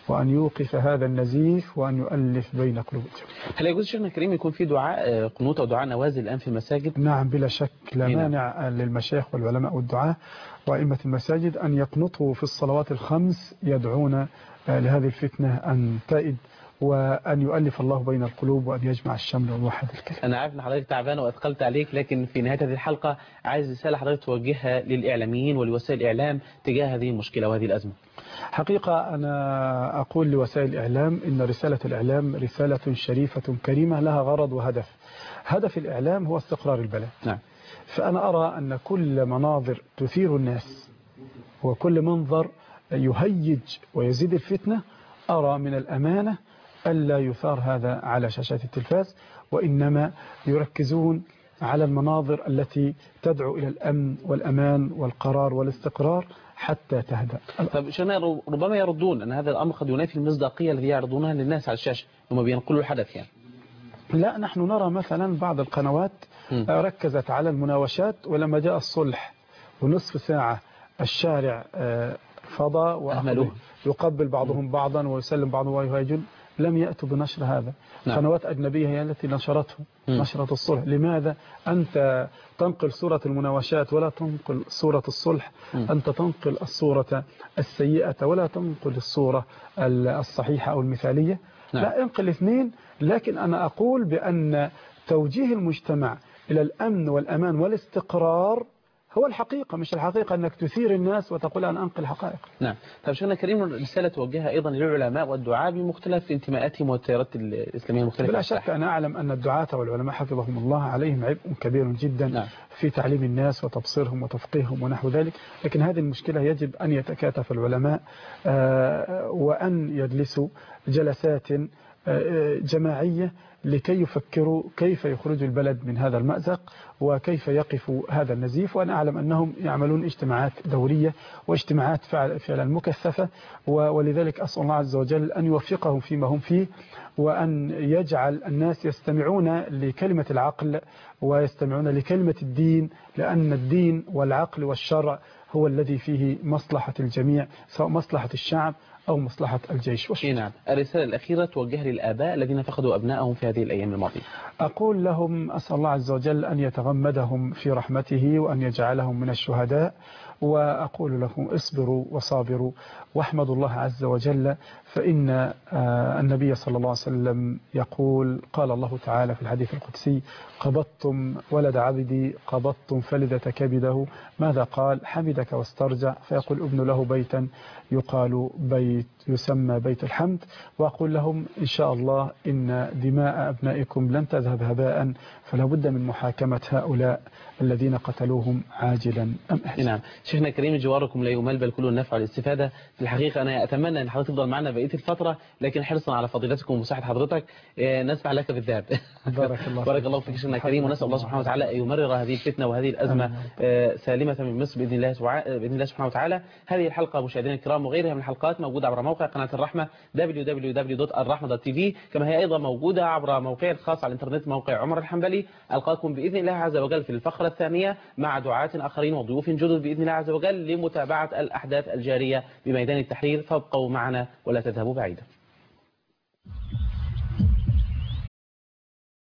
وأن يوقف هذا النزيف وأن يؤلف بين قلوب الجميع. هل يجوز شيخنا الكريم يكون في دعاء قنوت أو دعاء نوازل الآن في المساجد؟ نعم بلا شك، لا مانع للمشايخ والعلماء والدعاة وأئمة المساجد أن يقنطوا في الصلوات الخمس، يدعون لهذه الفتنة أن تئد وأن يؤلف الله بين القلوب وأن يجمع الشمل ويوحد الكلمة. أنا عارف أن حضرتك تعبان وأثقلت عليك، لكن في نهاية هذه الحلقة عايز رسالة حضرتك توجهها للإعلاميين ولوسائل الإعلام تجاه هذه المشكلة وهذه الأزمة. حقيقة أنا أقول لوسائل الإعلام إن رسالة الإعلام رسالة شريفة كريمة لها غرض وهدف. هدف الإعلام هو استقرار البلد. نعم. فأنا أرى أن كل مناظر تثير الناس وكل منظر يهيج ويزيد الفتنة، أرى من الأمانة ألا يثار هذا على شاشات التلفاز، وإنما يركزون على المناظر التي تدعو إلى الأمن والأمان والقرار والاستقرار حتى تهدأ. طب شيخنا ربما يردون أن هذا الأمر قد ينافي المصداقية التي يعرضونها للناس على الشاشة، هم بينقلوا الحدث يعني. لا، نحن نرى مثلا بعض القنوات ركزت على المناوشات، ولما جاء الصلح ونصف ساعة الشارع فضى وأهملوه، يقبل بعضهم بعضا ويسلم بعضهم ويهاجون، لم يأتوا بنشر هذا. نعم. قنوات أجنبية هي التي نشرته، نشرت الصلح. لماذا أنت تنقل صورة المناوشات ولا تنقل صورة الصلح؟ أنت تنقل الصورة السيئة ولا تنقل الصورة الصحيحة أو المثالية. نعم. لا، انقل الاثنين، لكن أنا أقول بأن توجيه المجتمع إلى الأمن والأمان والاستقرار هو الحقيقة، مش الحقيقة أنك تثير الناس وتقول أنا أنقل حقائق. نعم. طيب شيخنا الكريم، رسالة توجهها أيضا للعلماء والدعاء بمختلف انتماءاتهم والتيارات الإسلامية المختلفة. بلا شك أنا أعلم أن الدعاة والعلماء حفظهم الله عليهم عبء كبير جدا. نعم. في تعليم الناس وتبصيرهم وتفقيههم ونحو ذلك، لكن هذه المشكلة يجب أن يتكاتف العلماء وأن يجلسوا جلسات جماعية لكي يفكروا كيف يخرجوا البلد من هذا المأزق وكيف يقفوا هذا النزيف. وأنا أعلم أنهم يعملون اجتماعات دورية واجتماعات فعلا مكثفة، ولذلك أسأل الله عز وجل أن يوفقهم فيما هم فيه، وأن يجعل الناس يستمعون لكلمة العقل ويستمعون لكلمة الدين، لأن الدين والعقل والشرع هو الذي فيه مصلحة الجميع، سواء مصلحة الشعب أو مصلحة الجيش والشرطة. نعم. الرسالة الأخيرة توجه للآباء الذين فقدوا أبنائهم في هذه الأيام الماضية. أقول لهم أسأل الله عز وجل أن يتغمدهم في رحمته وأن يجعلهم من الشهداء، وأقول لهم اصبروا وصابروا واحمدوا الله عز وجل، فإن النبي صلى الله عليه وسلم يقول قال الله تعالى في الحديث القدسي قبضتم ولد عبدي قبضتم فلذة كبده، ماذا قال؟ حمدك واسترجع، فيقول ابن له بيتا يقال بيت يسمى بيت الحمد. وأقول لهم إن شاء الله إن دماء أبنائكم لن تذهب هباء، فلا بد من محاكمة هؤلاء الذين قتلوهم عاجلا أم آجلا. نعم. شيخنا الكريم، جواركم لا يمل بل كله النفع والاستفادة. في الحقيقة أنا أتمنى أن حضرتك تفضل معنا بقية الفترة، لكن حرصا على فضيلتكم ومساحة حضرتك نسمع لك بالذهب. بارك الله بارك الله فيك شيخنا الكريم، ونسأل الله سبحانه وتعالى أن يمرر هذه الفتنة وهذه الأزمة سالمة من مصر بإذن الله سبحانه وتعالى. هذه الحلقة مشاهدينا الكرام وغيرها من الحلقات موجودة عبر موقع قناة الرحمة www.الرحمة.tv، كما هي أيضا موجودة عبر موقعي الخاص على الإنترنت موقع عمر الحنبلي. ألقاكم بإذن الله عز وجل في الفقرة الثانية مع دعاة آخرين وضيوف جدد بإذن الله عز وجل لمتابعة الأحداث الجارية بميدان التحرير، فابقوا معنا ولا تذهبوا بعيدا.